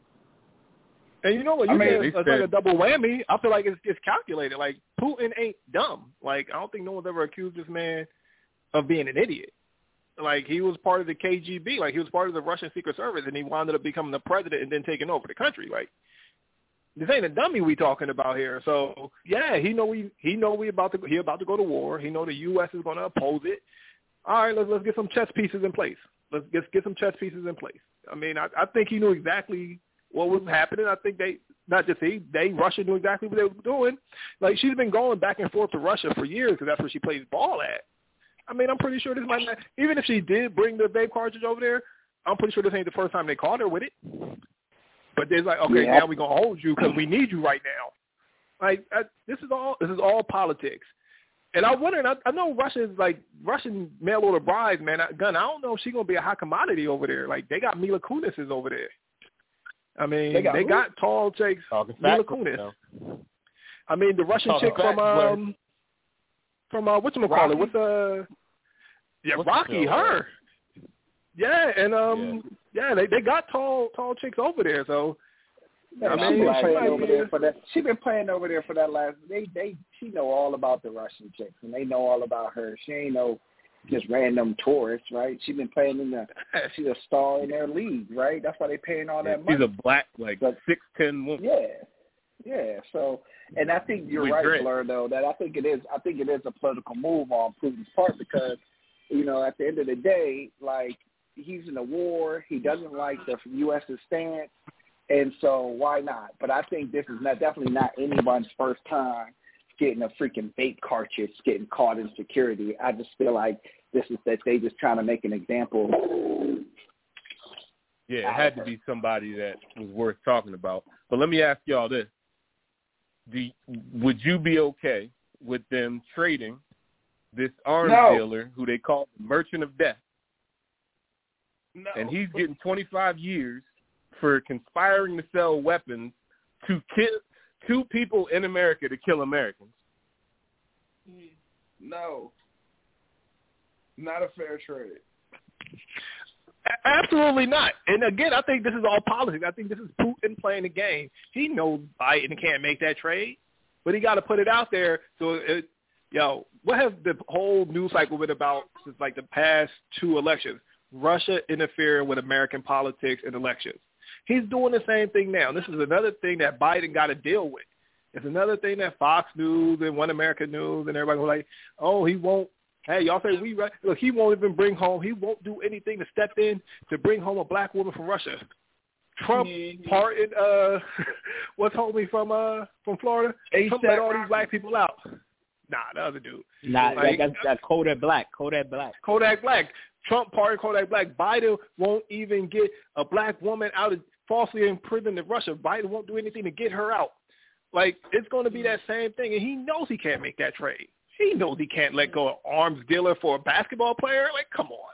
And you know what? It's like a double whammy. I feel like it's calculated. Like, Putin ain't dumb. Like, I don't think no one's ever accused this man of being an idiot. Like, he was part of the KGB. Like, he was part of the Russian Secret Service, and he wound up becoming the president and then taking over the country. Like, this ain't a dummy we talking about here. So, yeah, he about to go to war. He know the U.S. is going to oppose it. All right, let's get some chess pieces in place. Let's get some chess pieces in place. I mean, I think he knew exactly what was happening. I think Russia knew exactly what they were doing. Like, she's been going back and forth to Russia for years because that's where she plays ball at. I mean, I'm pretty sure this might not, even if she did bring the vape cartridge over there, I'm pretty sure this ain't the first time they caught her with it. But they're like, okay, now we're going to hold you because we need you right now. Like, this is all politics. And I wonder, and I know Russian mail order brides, man. I don't know if she's going to be a hot commodity over there. Like, they got Mila Kunis is over there. I mean, they got tall chicks. Mila Kunis. I mean, the Russian chick from whatchamacallit? What's Rocky? Her. Yeah, and they got tall chicks over there. So I mean, she's been playing over there for that last. She know all about the Russian chicks, and they know all about her. She ain't no just random tourist, right? She's been playing she's a star in their league, right? That's why they paying all that money. She's a black 6'10" woman. Yeah. So, and I think you're right, Blur, though, that I think it is a political move on Putin's part because, you know, at the end of the day, like, he's in a war. He doesn't like the U.S.'s stance, and so why not? But I think this is definitely not anyone's first time getting a freaking vape cartridge getting caught in security. I just feel like this is that they just trying to make an example. Yeah, it had to be somebody that was worth talking about. But let me ask y'all this. Would you be okay with them trading this arms dealer who they call the Merchant of Death? No. And he's getting 25 years for conspiring to sell weapons to kill people in America to kill Americans. No. Not a fair trade. Absolutely not. And again, I think this is all politics. I think this is Putin playing the game. He knows Biden can't make that trade, but he got to put it out there. So, what has the whole news cycle been about since like the past two elections? Russia interfering with American politics and elections. He's doing the same thing now. This is another thing that Biden got to deal with. It's another thing that Fox News and One American News and everybody was like, oh, he won't. Hey, y'all say we right? Look, he won't even bring home. He won't do anything to step in to bring home a black woman from Russia. Trump pardoned what's homie from Florida? Trump let all these black people out. Nah, the other dude. Nah, that's Kodak Black. Kodak Black. Trump pardoned Kodak Black. Biden won't even get a black woman out of falsely imprisoned in Russia. Biden won't do anything to get her out. Like, it's going to be that same thing, and he knows he can't make that trade. He knows he can't let go of arms dealer for a basketball player. Like, come on.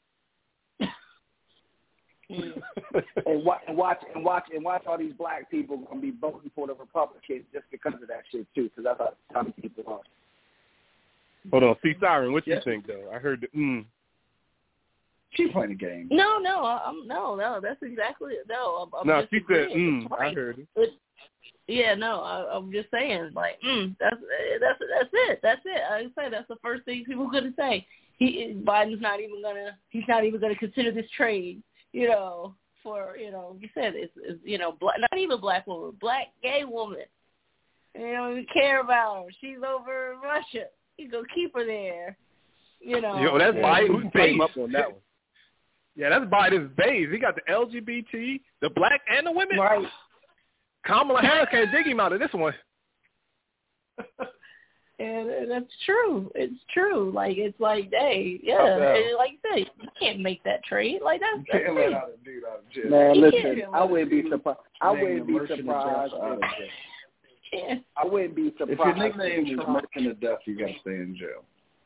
and watch all these black people gonna be voting for the Republicans just because of that shit too, because that's how many people are. Hold on, see Siren, what you think though? I heard the She playing the game. No, that's exactly it. No, I'm no, just she said right. I heard it. Yeah, no, I'm just saying, like, that's it. That's it. I say that's the first thing people are gonna say. Biden's not even gonna consider this trade. You know, for, you know, you said it's you know, not even black woman, black gay woman. You don't even care about her. She's over in Russia. You go keep her there. You know. Yo, that's Biden's base. Up on that one. Yeah, that's Biden's base. He got the LGBT, the black, and the women. Right. Kamala Harris can't dig him out of this one. And that's true. It's true. Like, it's like, hey, yeah. And like you say, you can't make that trade. Like, that's can't let out a dude out of jail. Man, listen, I wouldn't be surprised. I wouldn't be surprised. I wouldn't be surprised. If your nickname is Merchant of Death, you got to stay in jail.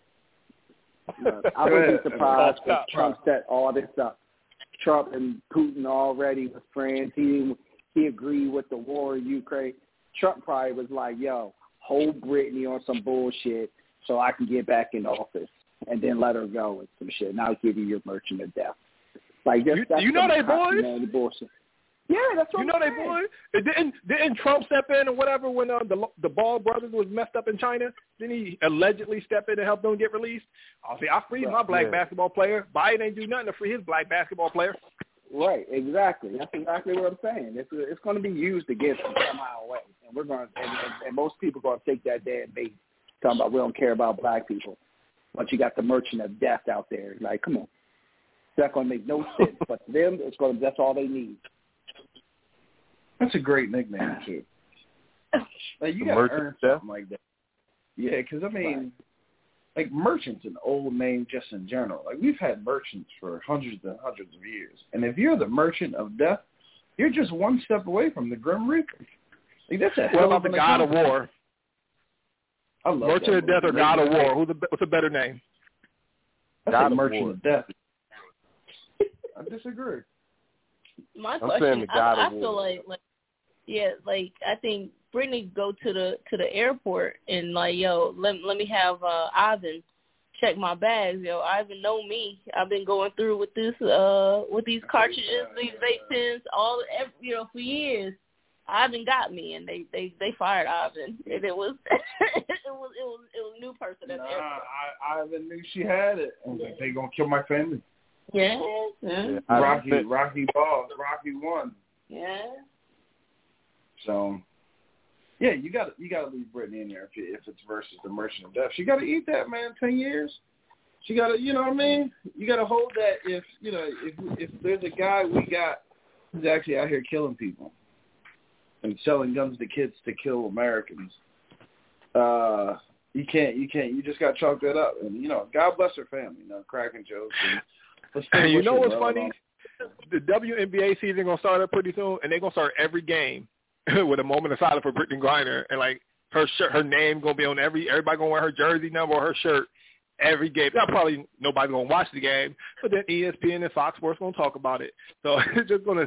I wouldn't be surprised if Trump set all this up. Trump and Putin already was friends. He agreed with the war in Ukraine. Trump probably was like, yo, hold Brittany on some bullshit so I can get back in office, and then let her go and some shit. And I'll give you your Merchant of Death. Like, that's you know they boys? Bullshit. Yeah, that's what you know they boys. Didn't Trump step in or whatever when the Ball brothers was messed up in China? Didn't he allegedly step in and help them get released? I freed my black basketball player. Biden ain't do nothing to free his black basketball player. Right, exactly. That's exactly what I'm saying. It's going to be used against them somehow way, and we're going and most people are going to take that damn bait, talking about we don't care about black people, but you got the Merchant of Death out there. Like, come on, that's going to make no sense. But to them, that's all they need. That's a great nickname too. Like, you got to earn something like that. Yeah, because I mean. Like, merchant's an old name just in general. Like, we've had merchants for hundreds and hundreds of years. And if you're the Merchant of Death, you're just one step away from the Grim Reaper. Like, that's a what about the God of War? I love Merchant of Death or God of War? What's a better name? I think Merchant of Death. I disagree. My question, I feel like, yeah, like, I think Brittany go to the airport and like, yo, let me have Ivan check my bags. Yo, Ivan know me. I've been going through with this with these cartridges, these vape pens, for years. Ivan got me, and they fired Ivan, and it was it was a new person at the airport. Ivan knew she had it, and they gonna kill my family. Yeah. Rocky Ball, Rocky won. Yeah. So. Yeah, you got to leave Brittany in there if it's versus the Merchant of Death. She got to eat that, man. 10 years. She got to, you know what I mean? You got to hold that. If there's a guy we got who's actually out here killing people and selling guns to kids to kill Americans, you can't. You just got to chalk that up. And God bless her family. Cracking jokes. And you know what's funny? The WNBA season gonna start up pretty soon, and they're gonna start every game with a moment of silence for Brittany Griner, and like her shirt, her name gonna be on everybody gonna wear her jersey number or her shirt every game. Now probably nobody's gonna watch the game, but then ESPN and Fox Sports gonna talk about it. So it's just gonna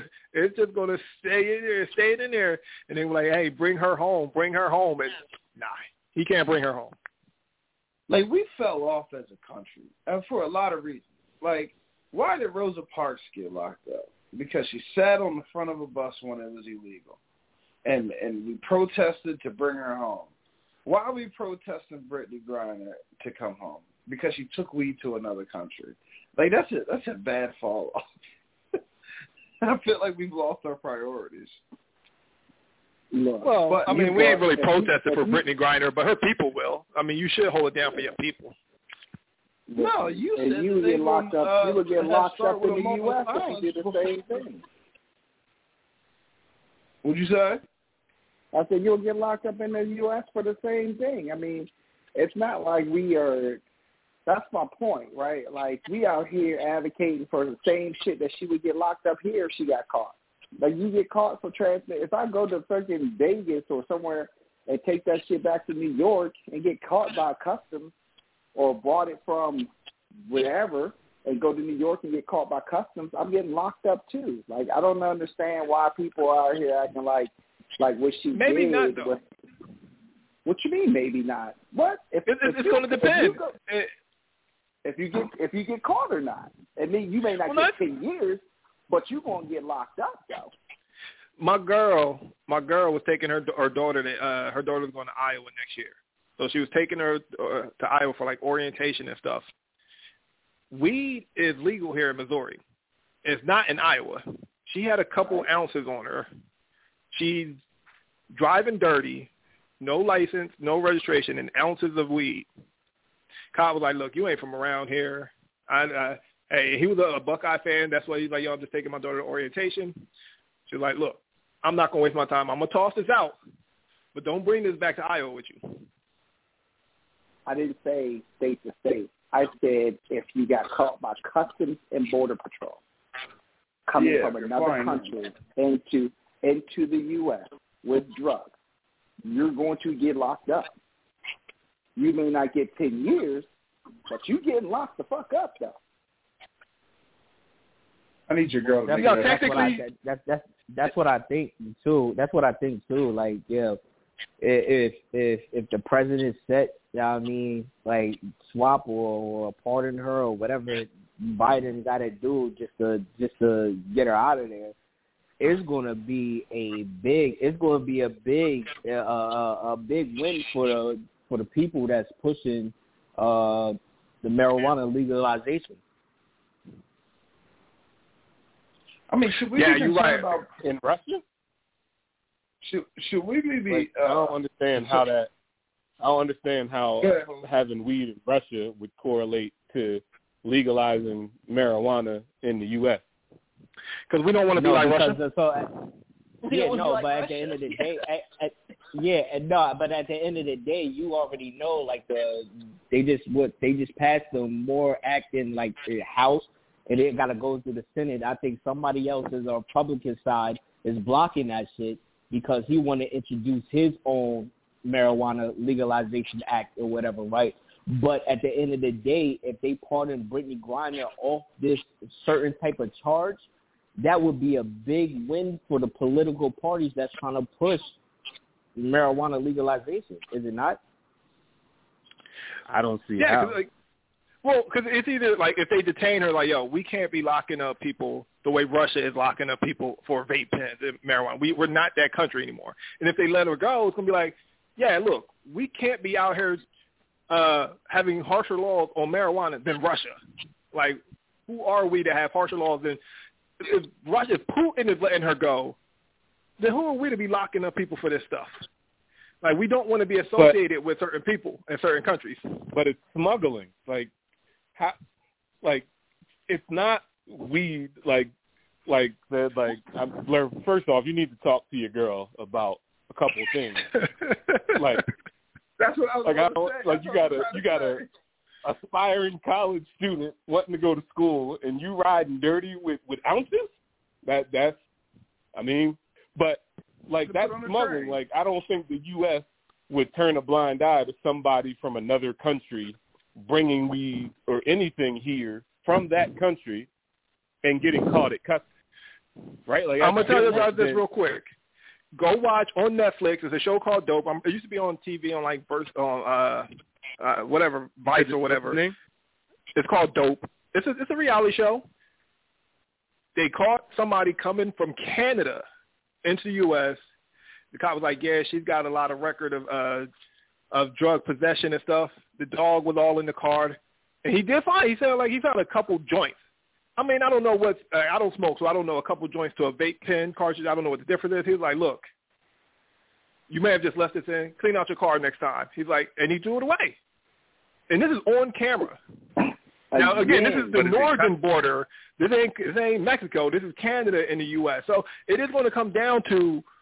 stay in there, and then like, hey, bring her home, and nah, he can't bring her home. Like, we fell off as a country, and for a lot of reasons. Like, why did Rosa Parks get locked up? Because she sat on the front of a bus when it was illegal. And we protested to bring her home. Why are we protesting Brittany Griner to come home? Because she took weed to another country. Like, that's a bad fall off. I feel like we've lost our priorities. Well, but, I mean, we ain't really protested for Brittany Griner, but her people will. I mean, you should hold it down for your people. No, you said you would get locked up. You would get locked up in the U.S. if you did the same thing. What'd you say? I said you'll get locked up in the U.S. for the same thing. I mean, it's not like we are. That's my point, right? Like, we out here advocating for the same shit that she would get locked up here if she got caught. Like, you get caught for transmit. If I go to fucking Vegas or somewhere and take that shit back to New York and get caught by customs or brought it from wherever and go to New York and get caught by customs, I'm getting locked up too. Like, I don't understand why people are out here acting like what she maybe did. Not, though. What you mean maybe not? What? It's going to depend. If you get caught or not. I mean, you may not get 10 years, but you're going to get locked up, though. My girl was taking her daughter. Her daughter was going to Iowa next year, so she was taking her to Iowa for like orientation and stuff. Weed is legal here in Missouri. It's not in Iowa. She had a couple ounces on her. She's driving dirty, no license, no registration, and ounces of weed. Cop was like, look, you ain't from around here. Hey, he was a Buckeye fan. That's why he's like, yo, I'm just taking my daughter to orientation. She's like, look, I'm not going to waste my time. I'm going to toss this out, but don't bring this back to Iowa with you. I didn't say state to state. I said if you got caught by Customs and Border Patrol coming from another country into the U.S. with drugs, you're going to get locked up. You may not get 10 years, but you getting locked the fuck up, though. I need your girl. That's what I think too. That's what I think too. Like, yeah, if the president set, I mean, like swap or pardon her or whatever Biden got to do just to get her out of there, it's going to be a big win for the people that's pushing the marijuana legalization. I mean, should we be concerned about in Russia? Should we be? I don't understand how that. I don't understand how having weed in Russia would correlate to legalizing marijuana in the U.S. Because we don't want to be like Russia. But at the end of the day, but at the end of the day, you already know, like they just passed the MORE Act in like the House, and it got to go through the Senate. I think somebody else on the Republican side is blocking that shit because he want to introduce his own marijuana legalization act or whatever, right? But at the end of the day, if they pardon Brittany Griner off this certain type of charge, that would be a big win for the political parties that's trying to push marijuana legalization, is it not? I don't see how. Because it's either like if they detain her, like, yo, we can't be locking up people the way Russia is locking up people for vape pens and marijuana. We're not that country anymore. And if they let her go, it's going to be like, yeah, look, we can't be out here having harsher laws on marijuana than Russia. Like, who are we to have harsher laws than if Putin is letting her go, then who are we to be locking up people for this stuff? Like, we don't want to be associated with certain people in certain countries. But it's smuggling. Like, it's not weed. First off, you need to talk to your girl about a couple of things. Like, that's what I was going to say. You got a aspiring college student wanting to go to school, and you riding dirty with ounces. That's smuggling. Like, I don't think the U.S. would turn a blind eye to somebody from another country bringing weed or anything here from that country and getting caught at customs. Right? Like, I'm gonna tell you about this real quick. Go watch on Netflix. There's a show called Dope. It used to be on TV on like whatever Vice or whatever. It's called Dope. It's a reality show. They caught somebody coming from Canada into the U.S. The cop was like, yeah, she's got a lot of record of drug possession and stuff. The dog was all in the car. And he did fine. He said, like, he found a couple joints. I mean, I don't know I don't smoke, so I don't know a couple joints to a vape pen cartridge. I don't know what the difference is. He was like, look, you may have just left this in. Clean out your car next time. He's like, and he threw it away. And this is on camera. Now, again, this is the northern border. This ain't Mexico. This is Canada and the U.S. So it is going to come down to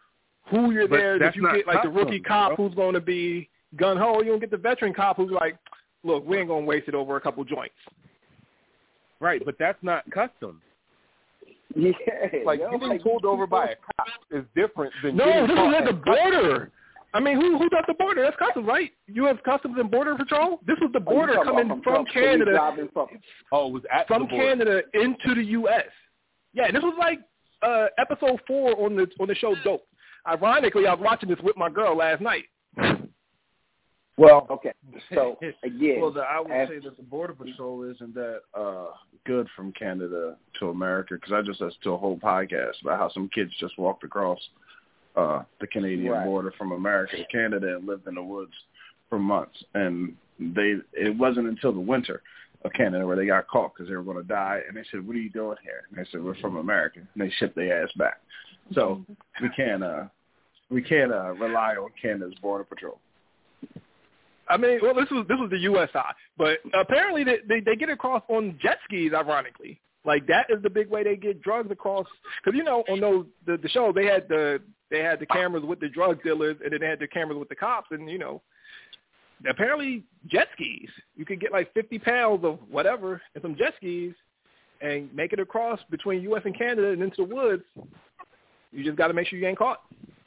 who you're But there. that's If you get like the custom, rookie cop bro. who's going to be gun ho, you don't get the veteran cop who's like, look, we ain't going to waste it over a couple joints. Right, but that's not custom. Yeah, Like getting pulled over by a cop is different than No, getting this caught is at the at customs. border. I mean, who does the border? That's Customs, right? U.S. Customs and Border Patrol. This was the border coming from Canada, Oh, it was at from the border. Canada into the U.S. Yeah, this was like episode 4 on the show Dope. Ironically, I was watching this with my girl last night. Well, okay. So again, I would say that the Border Patrol isn't that good from Canada to America, because I just listened to a whole podcast about how some kids just walked across the Canadian border from America to Canada and lived in the woods for months, and it wasn't until the winter of Canada where they got caught because they were going to die, and they said, "What are you doing here?" And they said, "We're from America," and they shipped their ass back. So we can't rely on Canada's Border Patrol. I mean, well, this was the U.S. side, but apparently they get across on jet skis. Ironically, like that is the big way they get drugs across. Because on the show they had the cameras with the drug dealers, and then they had the cameras with the cops, and apparently jet skis. You could get like 50 pounds of whatever and some jet skis, and make it across between U.S. and Canada and into the woods. You just got to make sure you ain't caught.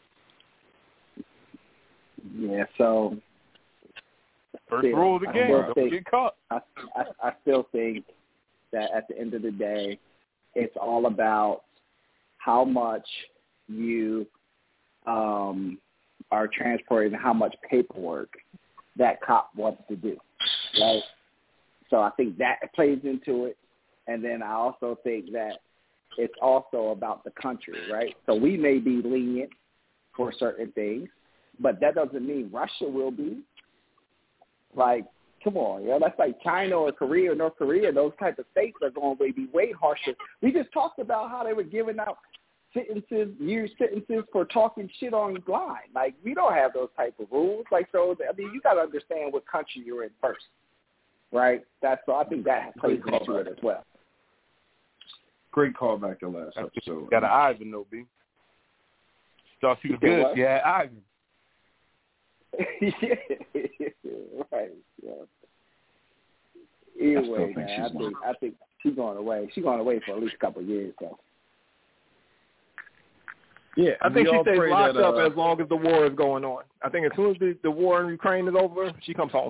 Yeah. So. First rule of the game, don't get caught. I still think that at the end of the day, it's all about how much you are transporting and how much paperwork that cop wants to do, right? So I think that plays into it. And then I also think that it's also about the country, right? So we may be lenient for certain things, but that doesn't mean Russia will be. Like, come on, that's like China or Korea or North Korea. Those type of states are going to be way harsher. We just talked about how they were giving out year sentences for talking shit online. Like, we don't have those type of rules. Like, so, I mean, you got to understand what country you're in first, right? So I think that plays into it as well. Great callback to last episode. Got an Ivan, though, B. Thought you was good. Yeah, Ivan. Right. Yeah. Anyway, man, I think she's going away. She's going away for at least a couple of years, though. Yeah, I think she stays locked up as long as the war is going on. I think as soon as the war in Ukraine is over, she comes home.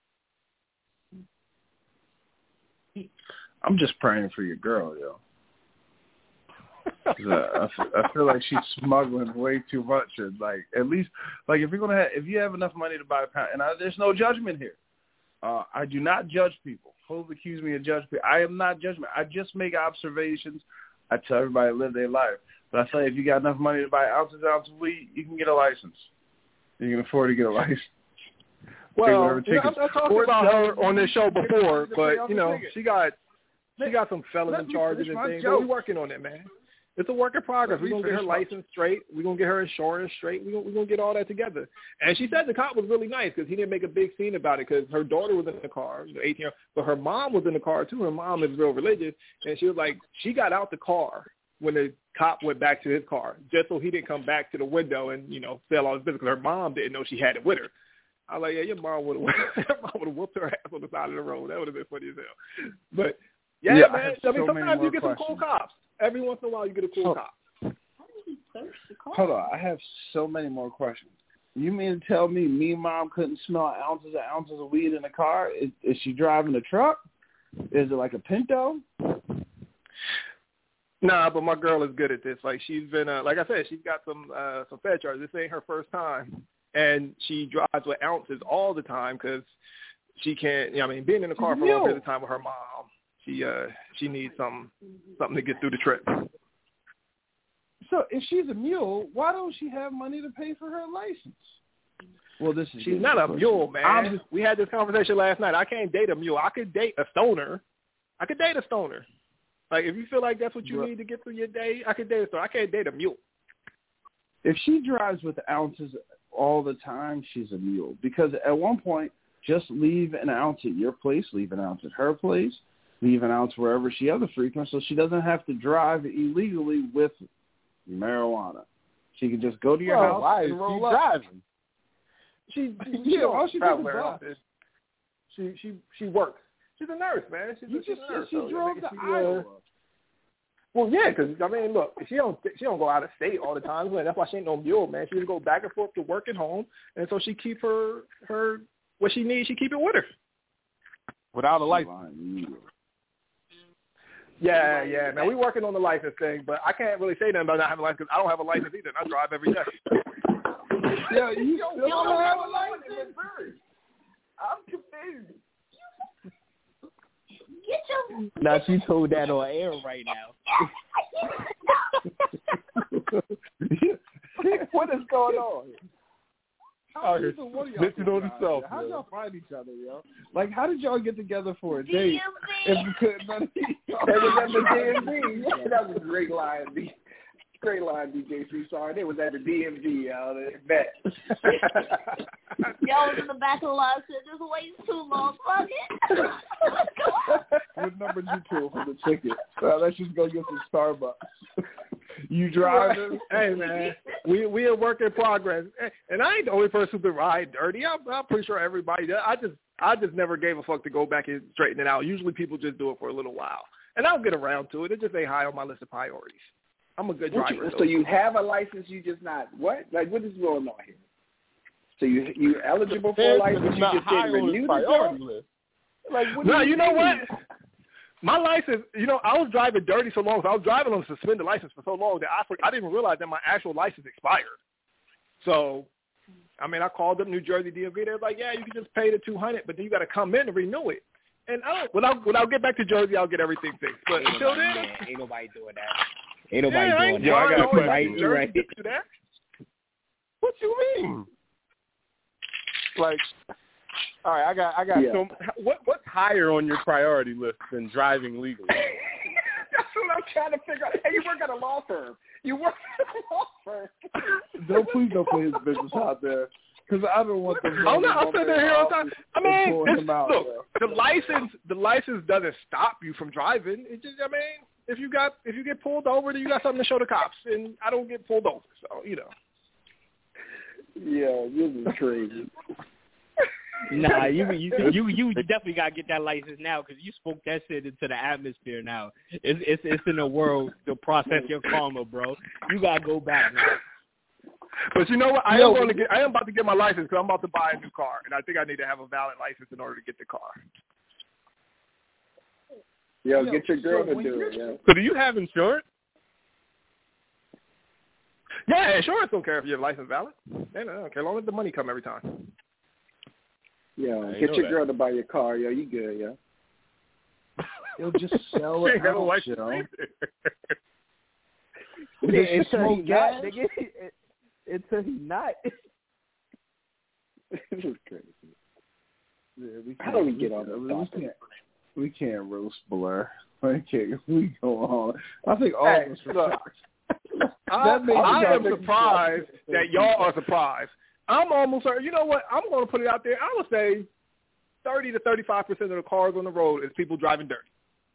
I'm just praying for your girl, yo. I feel like she's smuggling way too much, and like at least like if you have enough money to buy a pound, and there's no judgment here. I do not judge people. Folks accuse me of judging people. I am not judgment. I just make observations. I tell everybody to live their life. But I say if you got enough money to buy ounces of weed, you can get a license. You can afford to get a license. Well, I've talked about her on this show before, but she got some felony charges and things. But we're working on it, man. It's a work in progress. We're going to get her license straight. We're going to get her insurance straight. We're going to get all that together. And she said the cop was really nice because he didn't make a big scene about it because her daughter was in the car, 18 but her mom was in the car too. Her mom is real religious. And she was like, she got out the car when the cop went back to his car just so he didn't come back to the window and, sell all his business because her mom didn't know she had it with her. I was like, yeah, your mom would have whooped her ass on the side of the road. That would have been funny as hell. But, yeah man, sometimes you get some cool cops. Every once in a while, you get a cool cop. Hold on, I have so many more questions. You mean to tell me mom couldn't smell ounces of weed in a car? Is she driving a truck? Is it like a Pinto? Nah, but my girl is good at this. Like she's been, like I said, she's got some Fed charges. This ain't her first time, and she drives with ounces all the time because she can't. Being in the car for a long period of time with her mom. She needs something to get through the trip. So if she's a mule, why don't she have money to pay for her license? Well, she's not a mule, man. We had this conversation last night. I can't date a mule. I could date a stoner. Like if you feel like that's what you need to get through your day, I could date a stoner. I can't date a mule. If she drives with ounces all the time, she's a mule. Because at one point, just leave an ounce at your place, leave an ounce at her place. Leave an ounce wherever she other frequents, so she doesn't have to drive illegally with marijuana. She can just go to your house why and is roll she up. driving? She all she does is drive. She works. She's a nurse, man. She's a nurse. She drove to Iowa. Well, yeah, because I mean, look, she don't go out of state all the time. That's why she ain't no mule, man. She just go back and forth to work and home, and so she keep her what she needs. She keep it with her Without a license. Yeah, man. We working on the license thing, but I can't really say nothing about not having a license because I don't have a license either. And I drive every day. Yeah, you don't have a license. I'm confused. Get your. Now she told that on air right now. What is going on? How did yourself, how did y'all find each other, yo? Like, how did y'all get together for a date? If you couldn't, They was at the DMV. Yeah, that was a great line, Great line, DJC. Sorry, they was at the DMV, y'all. They met. Y'all was in the back of the line said, this waiting too long. Fuck it. What number did you pull for the ticket? Let's just go get some Starbucks. You driving? Hey, man, we a work in progress. And I ain't the only person who's been riding dirty. I'm pretty sure everybody does. I just never gave a fuck to go back and straighten it out. Usually people just do it for a little while. And I'll get around to it. It just ain't high on my list of priorities. I'm a good driver. So you have a license, you just not what? Like, what is going on here? So you eligible for a license, you just didn't renew the list. Like, no, you know what? My license, I was driving dirty so long. So I was driving on a suspended license for so long that I didn't even realize that my actual license expired. So, I mean, I called up New Jersey DMV. They were like, yeah, you can just pay the $200, but then you got to come in and renew it. And when I get back to Jersey, I'll get everything fixed. But until then, ain't nobody doing that. Ain't nobody doing that. I got a question. Right. What you mean? Like, all right, I got some. What's higher on your priority list than driving legally? That's what I'm trying to figure out. Hey, you work at a law firm. Please don't put his business out there. Because I don't want them. I'm sitting here all the time. I mean, the license doesn't stop you from driving. It just, I mean, if you get pulled over, then you got something to show the cops, and I don't get pulled over, so Yeah, this is crazy. Nah, you definitely gotta get that license now because you spoke that shit into the atmosphere. Now it's in the world to process your karma, bro. You gotta go back now. But you know what? I am about to get my license because I'm about to buy a new car, and I think I need to have a valid license in order to get the car. Yo, get your girl to do it. Yeah. So do you have insurance? Yeah, insurance don't care if your license valid. They don't care as long as the money come every time. Yeah, get your girl to buy your car. Yo, you good, yo. You'll just sell it out, yo. It's smoke gas, nigga. It's not. This is crazy. Yeah, how do we get on this? We can't roast Blur. We go on. I think all of us are shocked. I am surprised that y'all are surprised. I'm almost certain. You know what? I'm going to put it out there. I would say 30 to 35% of the cars on the road is people driving dirty.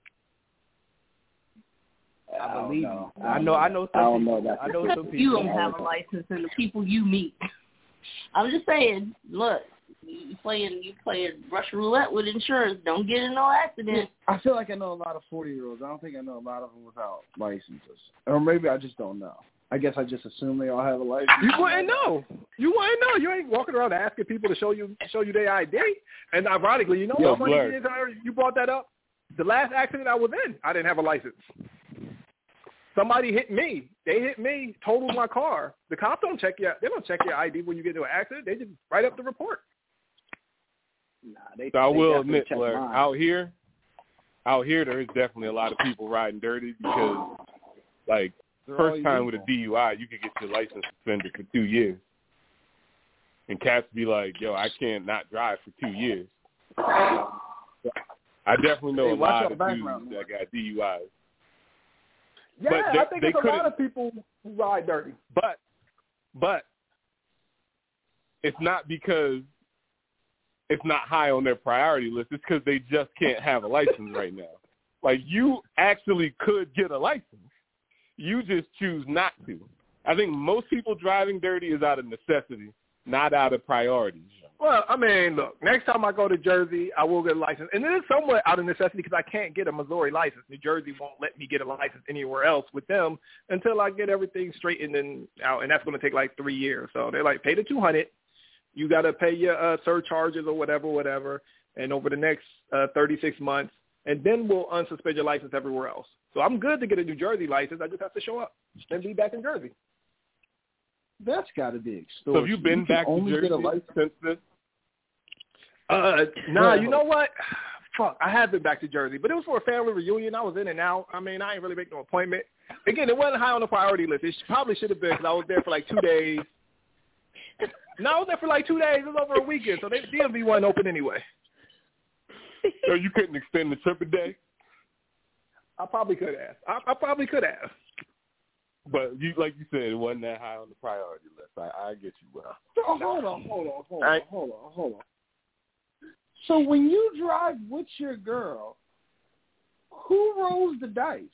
I believe you. I know some people. You don't have a license, and the people you meet. I'm just saying. Look, you playing Russian roulette with insurance. Don't get in no accident. I feel like I know a lot of 40-year-olds. I don't think I know a lot of them without licenses, or maybe I just don't know. I guess I just assume they all have a license. You wouldn't know. You ain't walking around asking people to show you their ID. And ironically, you know what funny is, you brought that up? The last accident I was in, I didn't have a license. Somebody hit me. They hit me, totaled my car. The cops don't check your ID when you get into an accident. They just write up the report. So I will admit, Blair, out here there is definitely a lot of people riding dirty because, like, first time with a DUI, you could get your license suspended for 2 years. And cats be like, yo, I can't not drive for 2 years. I definitely know a lot of dudes that got DUIs. Yeah, I think there's a lot of people who ride dirty. But it's not because it's not high on their priority list. It's because they just can't have a license right now. Like, you actually could get a license. You just choose not to. I think most people driving dirty is out of necessity, not out of priority. Well, I mean, look, next time I go to Jersey, I will get a license. And it is somewhat out of necessity because I can't get a Missouri license. New Jersey won't let me get a license anywhere else with them until I get everything straightened and out, and that's going to take like 3 years. So they're like, pay the $200. You got to pay your surcharges or whatever, and over the next 36 months, and then we'll unsuspend your license everywhere else. So I'm good to get a New Jersey license. I just have to show up and be back in Jersey. That's got to be extortion. So have you been back to Jersey since then? Nah, you know what? Fuck, I have been back to Jersey, but it was for a family reunion. I was in and out. I mean, I ain't really make no appointment. Again, it wasn't high on the priority list. It probably should have been because I was there for like 2 days. No, I was there for like 2 days. It was over a weekend, so the DMV wasn't open anyway. So you couldn't extend the trip a day? I probably could have. I probably could have. But like you said, it wasn't that high on the priority list. I get you, well. So hold on. So when you drive with your girl, who rolls the dice?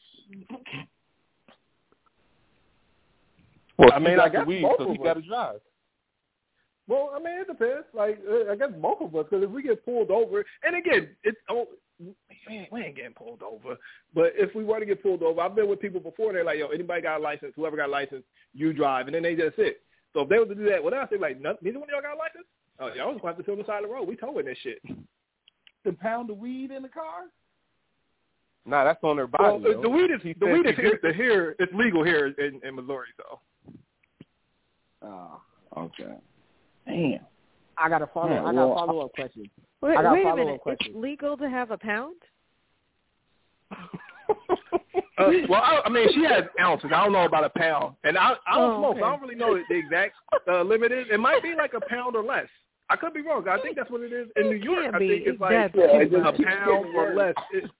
Well, I mean, I guess weed, both so of he us. got to drive. Well, I mean, it depends. Like, I guess both of us, because if we get pulled over, and again, we ain't getting pulled over. But if we were to get pulled over, I've been with people before. They're like, yo, anybody got a license? Whoever got a license, you drive, and then they just sit. So if they were to do that with us, they're like, neither one of y'all got a license? Oh, y'all was going to have to sit on the side of the road. We towing this shit. The pound of weed in the car? Nah, that's on their body. Well, the weed is here. It's legal here in Missouri, so. Oh, okay. Damn. I got a follow-up question. Wait I got a follow-up minute. question. It's legal to have a pound? Well, I mean, she has ounces. I don't know about a pound. And I don't smoke, okay. so I don't really know what the exact limit is. It might be like a pound or less. I could be wrong. I think that's what it is in New York. I think it's like a pound or less.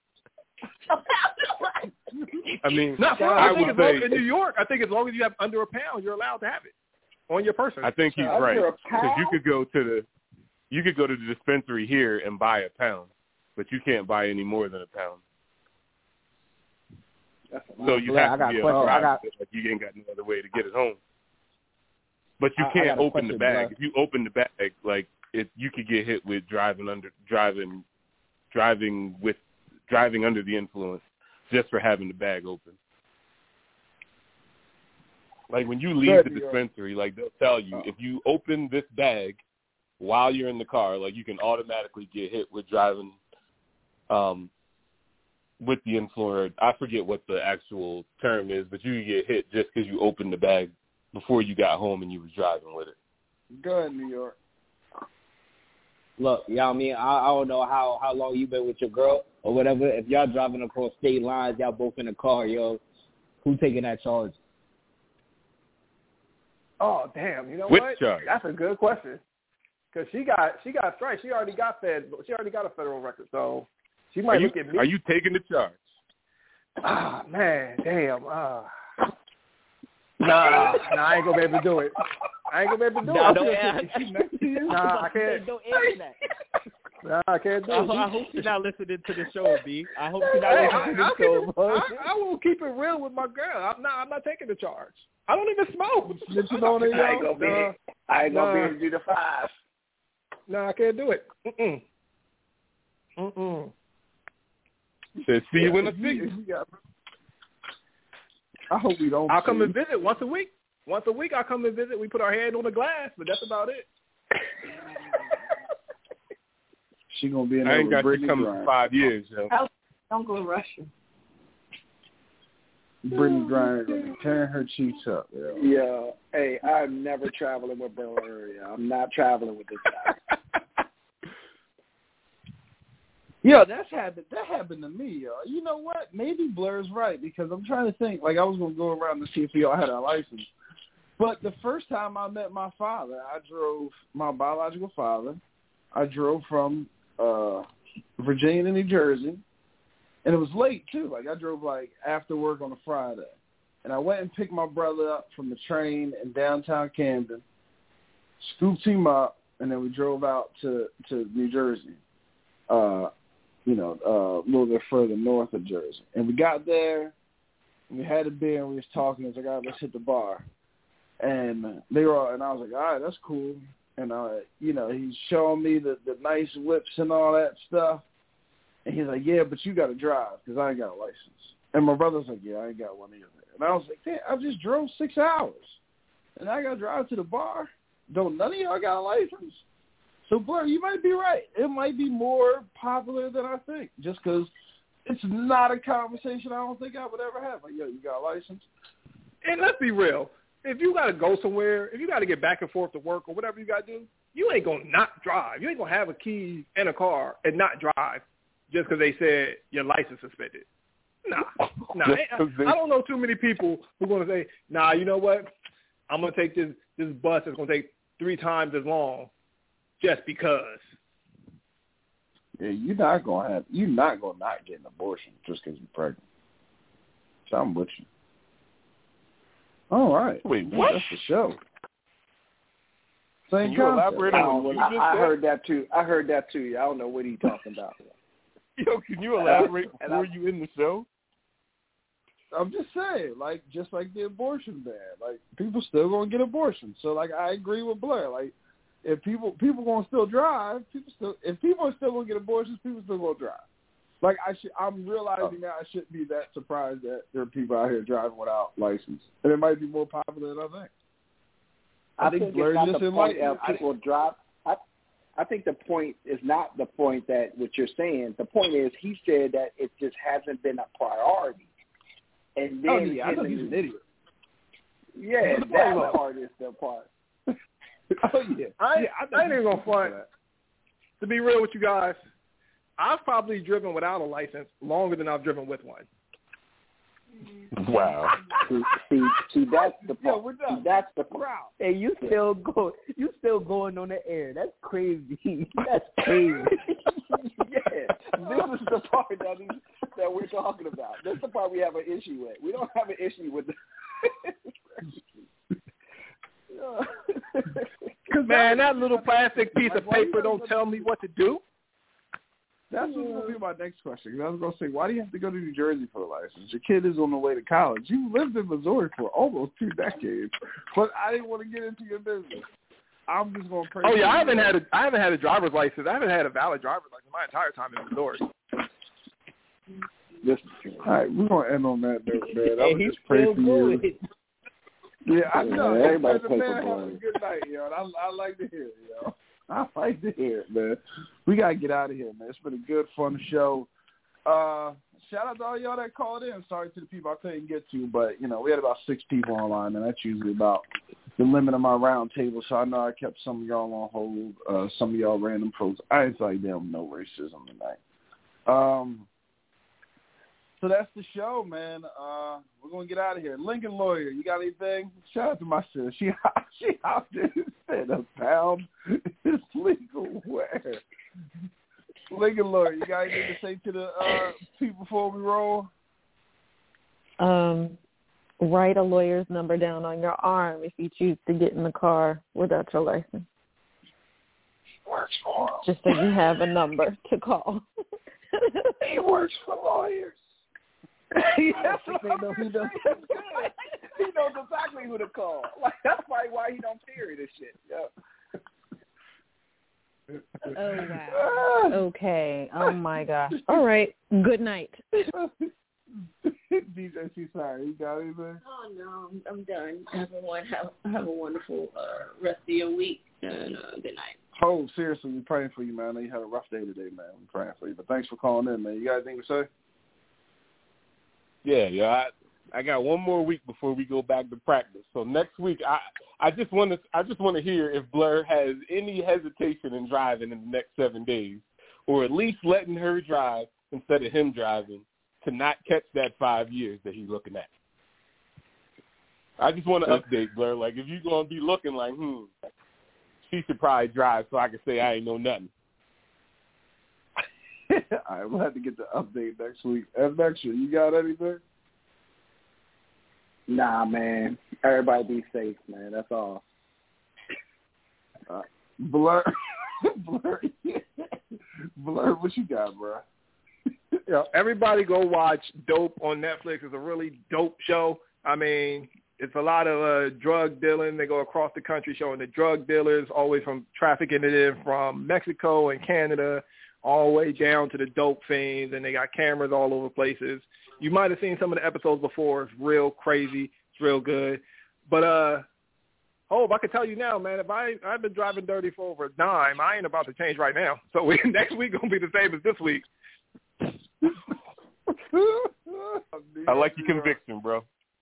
I mean, I think it's long, in New York, I think as long as you have under a pound, you're allowed to have it on your person. I think he's right, because you could go to the dispensary here and buy a pound, but you can't buy any more than a pound. So you have to be a driver. Like you ain't got no other way to get it home. But you can't open the bag. If you open the bag, like you could get hit with driving under the influence just for having the bag open. Like when you leave the dispensary, like they'll tell you if you open this bag while you're in the car, like you can automatically get hit with driving with the influencer. I forget what the actual term is, but you get hit just because you opened the bag before you got home and you was driving with it. Go ahead, New York. Look, y'all, I mean, I don't know how long you been with your girl or whatever. If y'all driving across state lines, y'all both in the car, yo, who taking that charge? Oh, damn. You know Which what? charge? That's a good question. Because she got strikes. She already got a federal record, so she might look at me. Are you taking the charge? Ah, man, damn. Nah, I ain't gonna be able to do it. I can't. Don't answer that. Nah, I can't do it. I hope she's not listening to the show, B. I hope she's not listening to the show. I will keep it real with my girl. I'm not taking the charge. I don't even smoke. I ain't gonna be able to do the 5. No, I can't do it. Says see you in the city. I hope we don't. I'll come and visit once a week. Once a week I'll come and visit. We put our hand on the glass, but that's about it. She gonna be in I there ain't with got to come for 5 years, yo. Don't go rushing. Brittany Griner gonna be tearing her cheeks up, yo. Yeah. Hey, I'm never traveling with Bill area. I'm not traveling with this guy. Yeah, that happened to me, yo. You know what? Maybe Blair's right, because I'm trying to think. Like, I was going to go around to see if we all had our license. But the first time I met my father, I drove my biological father. I drove from Virginia to New Jersey. And it was late, too. Like, I drove, like, after work on a Friday. And I went and picked my brother up from the train in downtown Camden, scooped him up, and then we drove out to New Jersey. A little bit further north of Jersey. And we got there, and we had a beer, and we was talking. I was like, all right, let's hit the bar. And they were all, and I was like, all right, that's cool. And, he's showing me the nice whips and all that stuff. And he's like, yeah, but you got to drive because I ain't got a license. And my brother's like, yeah, I ain't got one either. And I was like, damn, I just drove 6 hours. And I got to drive to the bar? Don't none of y'all got a license? So, Blur, you might be right. It might be more popular than I think just because it's not a conversation I don't think I would ever have. Like, yo, you got a license? And let's be real. If you got to go somewhere, if you got to get back and forth to work or whatever you got to do, you ain't going to not drive. You ain't going to have a key in a car and not drive just because they said your license suspended. Nah. I don't know too many people who are going to say, nah, you know what? I'm going to take this bus that's going to take 3 times as long just because. Yeah, you're not going to not get an abortion just because you're pregnant. So I'm with you. All right. Wait, what? That's the show. Same Can you elaborate on what you just said? I heard that too. I don't know what he's talking about. Yo, can you elaborate before you in the show? I'm just saying, just like the abortion ban, people still gonna get abortions. So, I agree with Blair. If people gonna still drive, if people are still gonna get abortions, people still gonna drive. I'm realizing now I shouldn't be that surprised that there are people out here driving without license, and it might be more popular than I think. I think Blair it's not the point of people drive. I think the point is not the point that what you're saying. The point is he said that it just hasn't been a priority. And then I know he's an idiot. Yeah, that part is the part. Oh yeah, I ain't even gonna front. To be real with you guys, I've probably driven without a license longer than I've driven with one. Wow. See, that's the part. Yeah, that's the part. Hey, you still going on the air. That's crazy. That's crazy. Yeah, this is the part that we're talking about. This is the part we have an issue with. We don't have an issue with Man, that little plastic piece of paper don't tell me what to do. That's what's going to be my next question. Because I was going to say, why do you have to go to New Jersey for a license? Your kid is on the way to college. You lived in Missouri for almost 2 decades, but I didn't want to get into your business. I'm just going to pray. Oh yeah, I haven't had a driver's license. I haven't had a valid driver's license my entire time in Missouri. All right, we're going to end on that note, man. I would just pray for you. Yeah, I know. Everybody pray for have a good night, yo. I like to hear it, yo. I like to hear it, man. We got to get out of here, man. It's been a good, fun show. Shout out to all y'all that called in. Sorry to the people I couldn't get to, but, we had about 6 people online, and that's usually about the limit of my round table, so I know I kept some of y'all on hold, some of y'all random folks. I ain't like them, no racism tonight. So that's the show, man. We're going to get out of here. Lincoln Lawyer, you got anything? Shout out to my sister. She out there said £1 is legal where? Lincoln Lawyer, you got anything to say to the people before we roll? Write a lawyer's number down on your arm if you choose to get in the car without your license. Works for him. Just so you have a number to call. He works for lawyers. Yes, he knows exactly who to call. That's probably why he don't carry this shit. Yeah. Oh wow. Okay. Oh my gosh. All right. Good night. DJ C, sorry, you got anything? Oh no, I'm done. Everyone have a wonderful rest of your week and good night. Oh, seriously, we're praying for you, man. I know you had a rough day today, man. We're praying for you. But thanks for calling in, man. You got anything to say? Yeah. I got one more week before we go back to practice. So next week, I just want to hear if Blur has any hesitation in driving in the next 7 days, or at least letting her drive instead of him driving, to not catch that 5 years that he's looking at. I just want to update Blur. Like, if you're going to be looking like, she should probably drive so I can say I ain't know nothing. All right, we'll have to get the update next week. Next year, you got anything? Nah, man. Everybody be safe, man. That's all. Blur, what you got, bro? Everybody go watch Dope on Netflix. It's a really dope show. I mean, It's a lot of drug dealing. They go across the country showing the drug dealers, always from trafficking it in from Mexico and Canada, all the way down to the dope fiends, and they got cameras all over places. You might have seen some of the episodes before. It's real crazy. It's real good. But, Hope, I can tell you now, man, if I've been driving dirty for over a dime, I ain't about to change right now. So next week going to be the same as this week. I like your conviction, bro.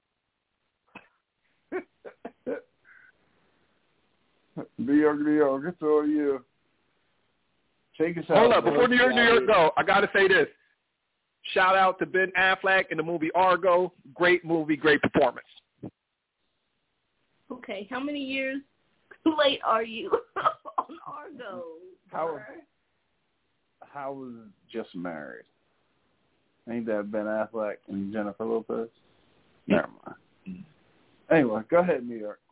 New York, it's all you. Take us out. Hold up, before New York go, I got to say this. Shout out to Ben Affleck in the movie Argo. Great movie, great performance. Okay, how many years late are you on Argo? How was Just Married? Ain't that Ben Affleck and Jennifer Lopez? Never mind. Anyway, go ahead, New York.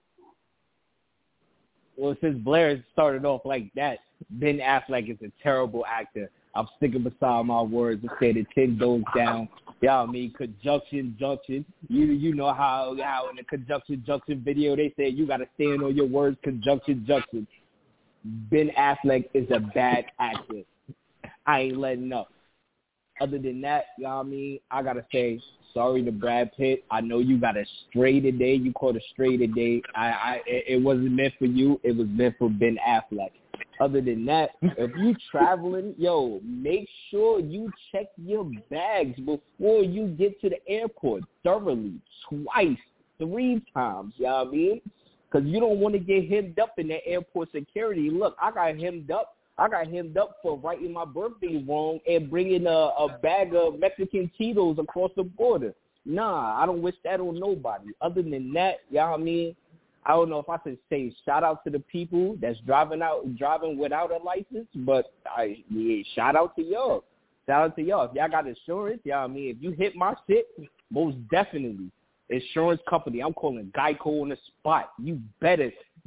Well, since Blair started off like that, Ben Affleck is a terrible actor. I'm sticking beside my words and say the 10 goes down. I mean, conjunction. You know how in the conjunction video they say you got to stand on your words, conjunction. Ben Affleck is a bad actor. I ain't letting up. Other than that, you know what I mean, I got to say sorry to Brad Pitt. I know you got a stray today. You caught a stray today. It wasn't meant for you. It was meant for Ben Affleck. Other than that, if you traveling, make sure you check your bags before you get to the airport thoroughly, twice, 3 times, you know what I mean? Because you don't want to get hemmed up in the airport security. Look, I got hemmed up for writing my birthday wrong and bringing a bag of Mexican Cheetos across the border. Nah, I don't wish that on nobody. Other than that, you know what I mean? I don't know if I should say shout out to the people that's driving without a license, but shout out to y'all. Shout out to y'all. If y'all got insurance, you know what I mean? If you hit my shit, most definitely. Insurance company, I'm calling Geico on the spot. You better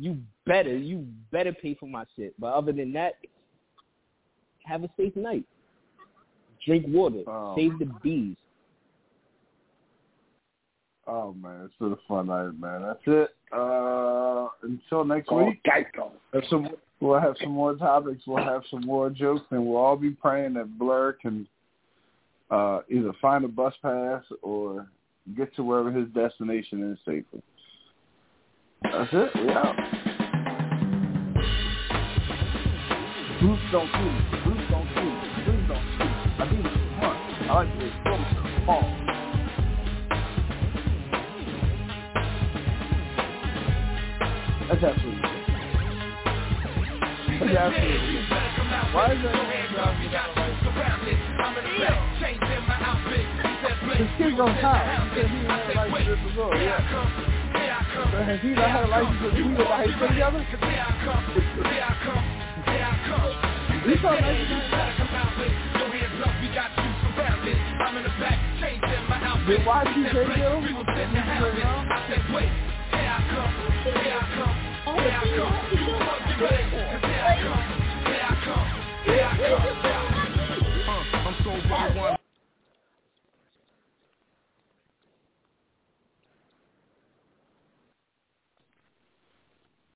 pay for my shit. But other than that, have a safe night. Drink water. Save the bees. Oh, man, it's been a fun night, man. That's it. Until next week, we'll have some more topics. We'll have some more jokes, and we'll all be praying that Blur can either find a bus pass or get to wherever his destination is safely. That's it. Yeah. Bruce don't shoot. Bruce don't shoot. Bruce don't shoot. I think it's fun. I like this. Paul. That's absolutely good. That's absolutely good. Why is that? His kid's on time. He said he had a license this as well. Yeah. So has he not had a license since we were in high school together? He's on 1999. Then why did he take him?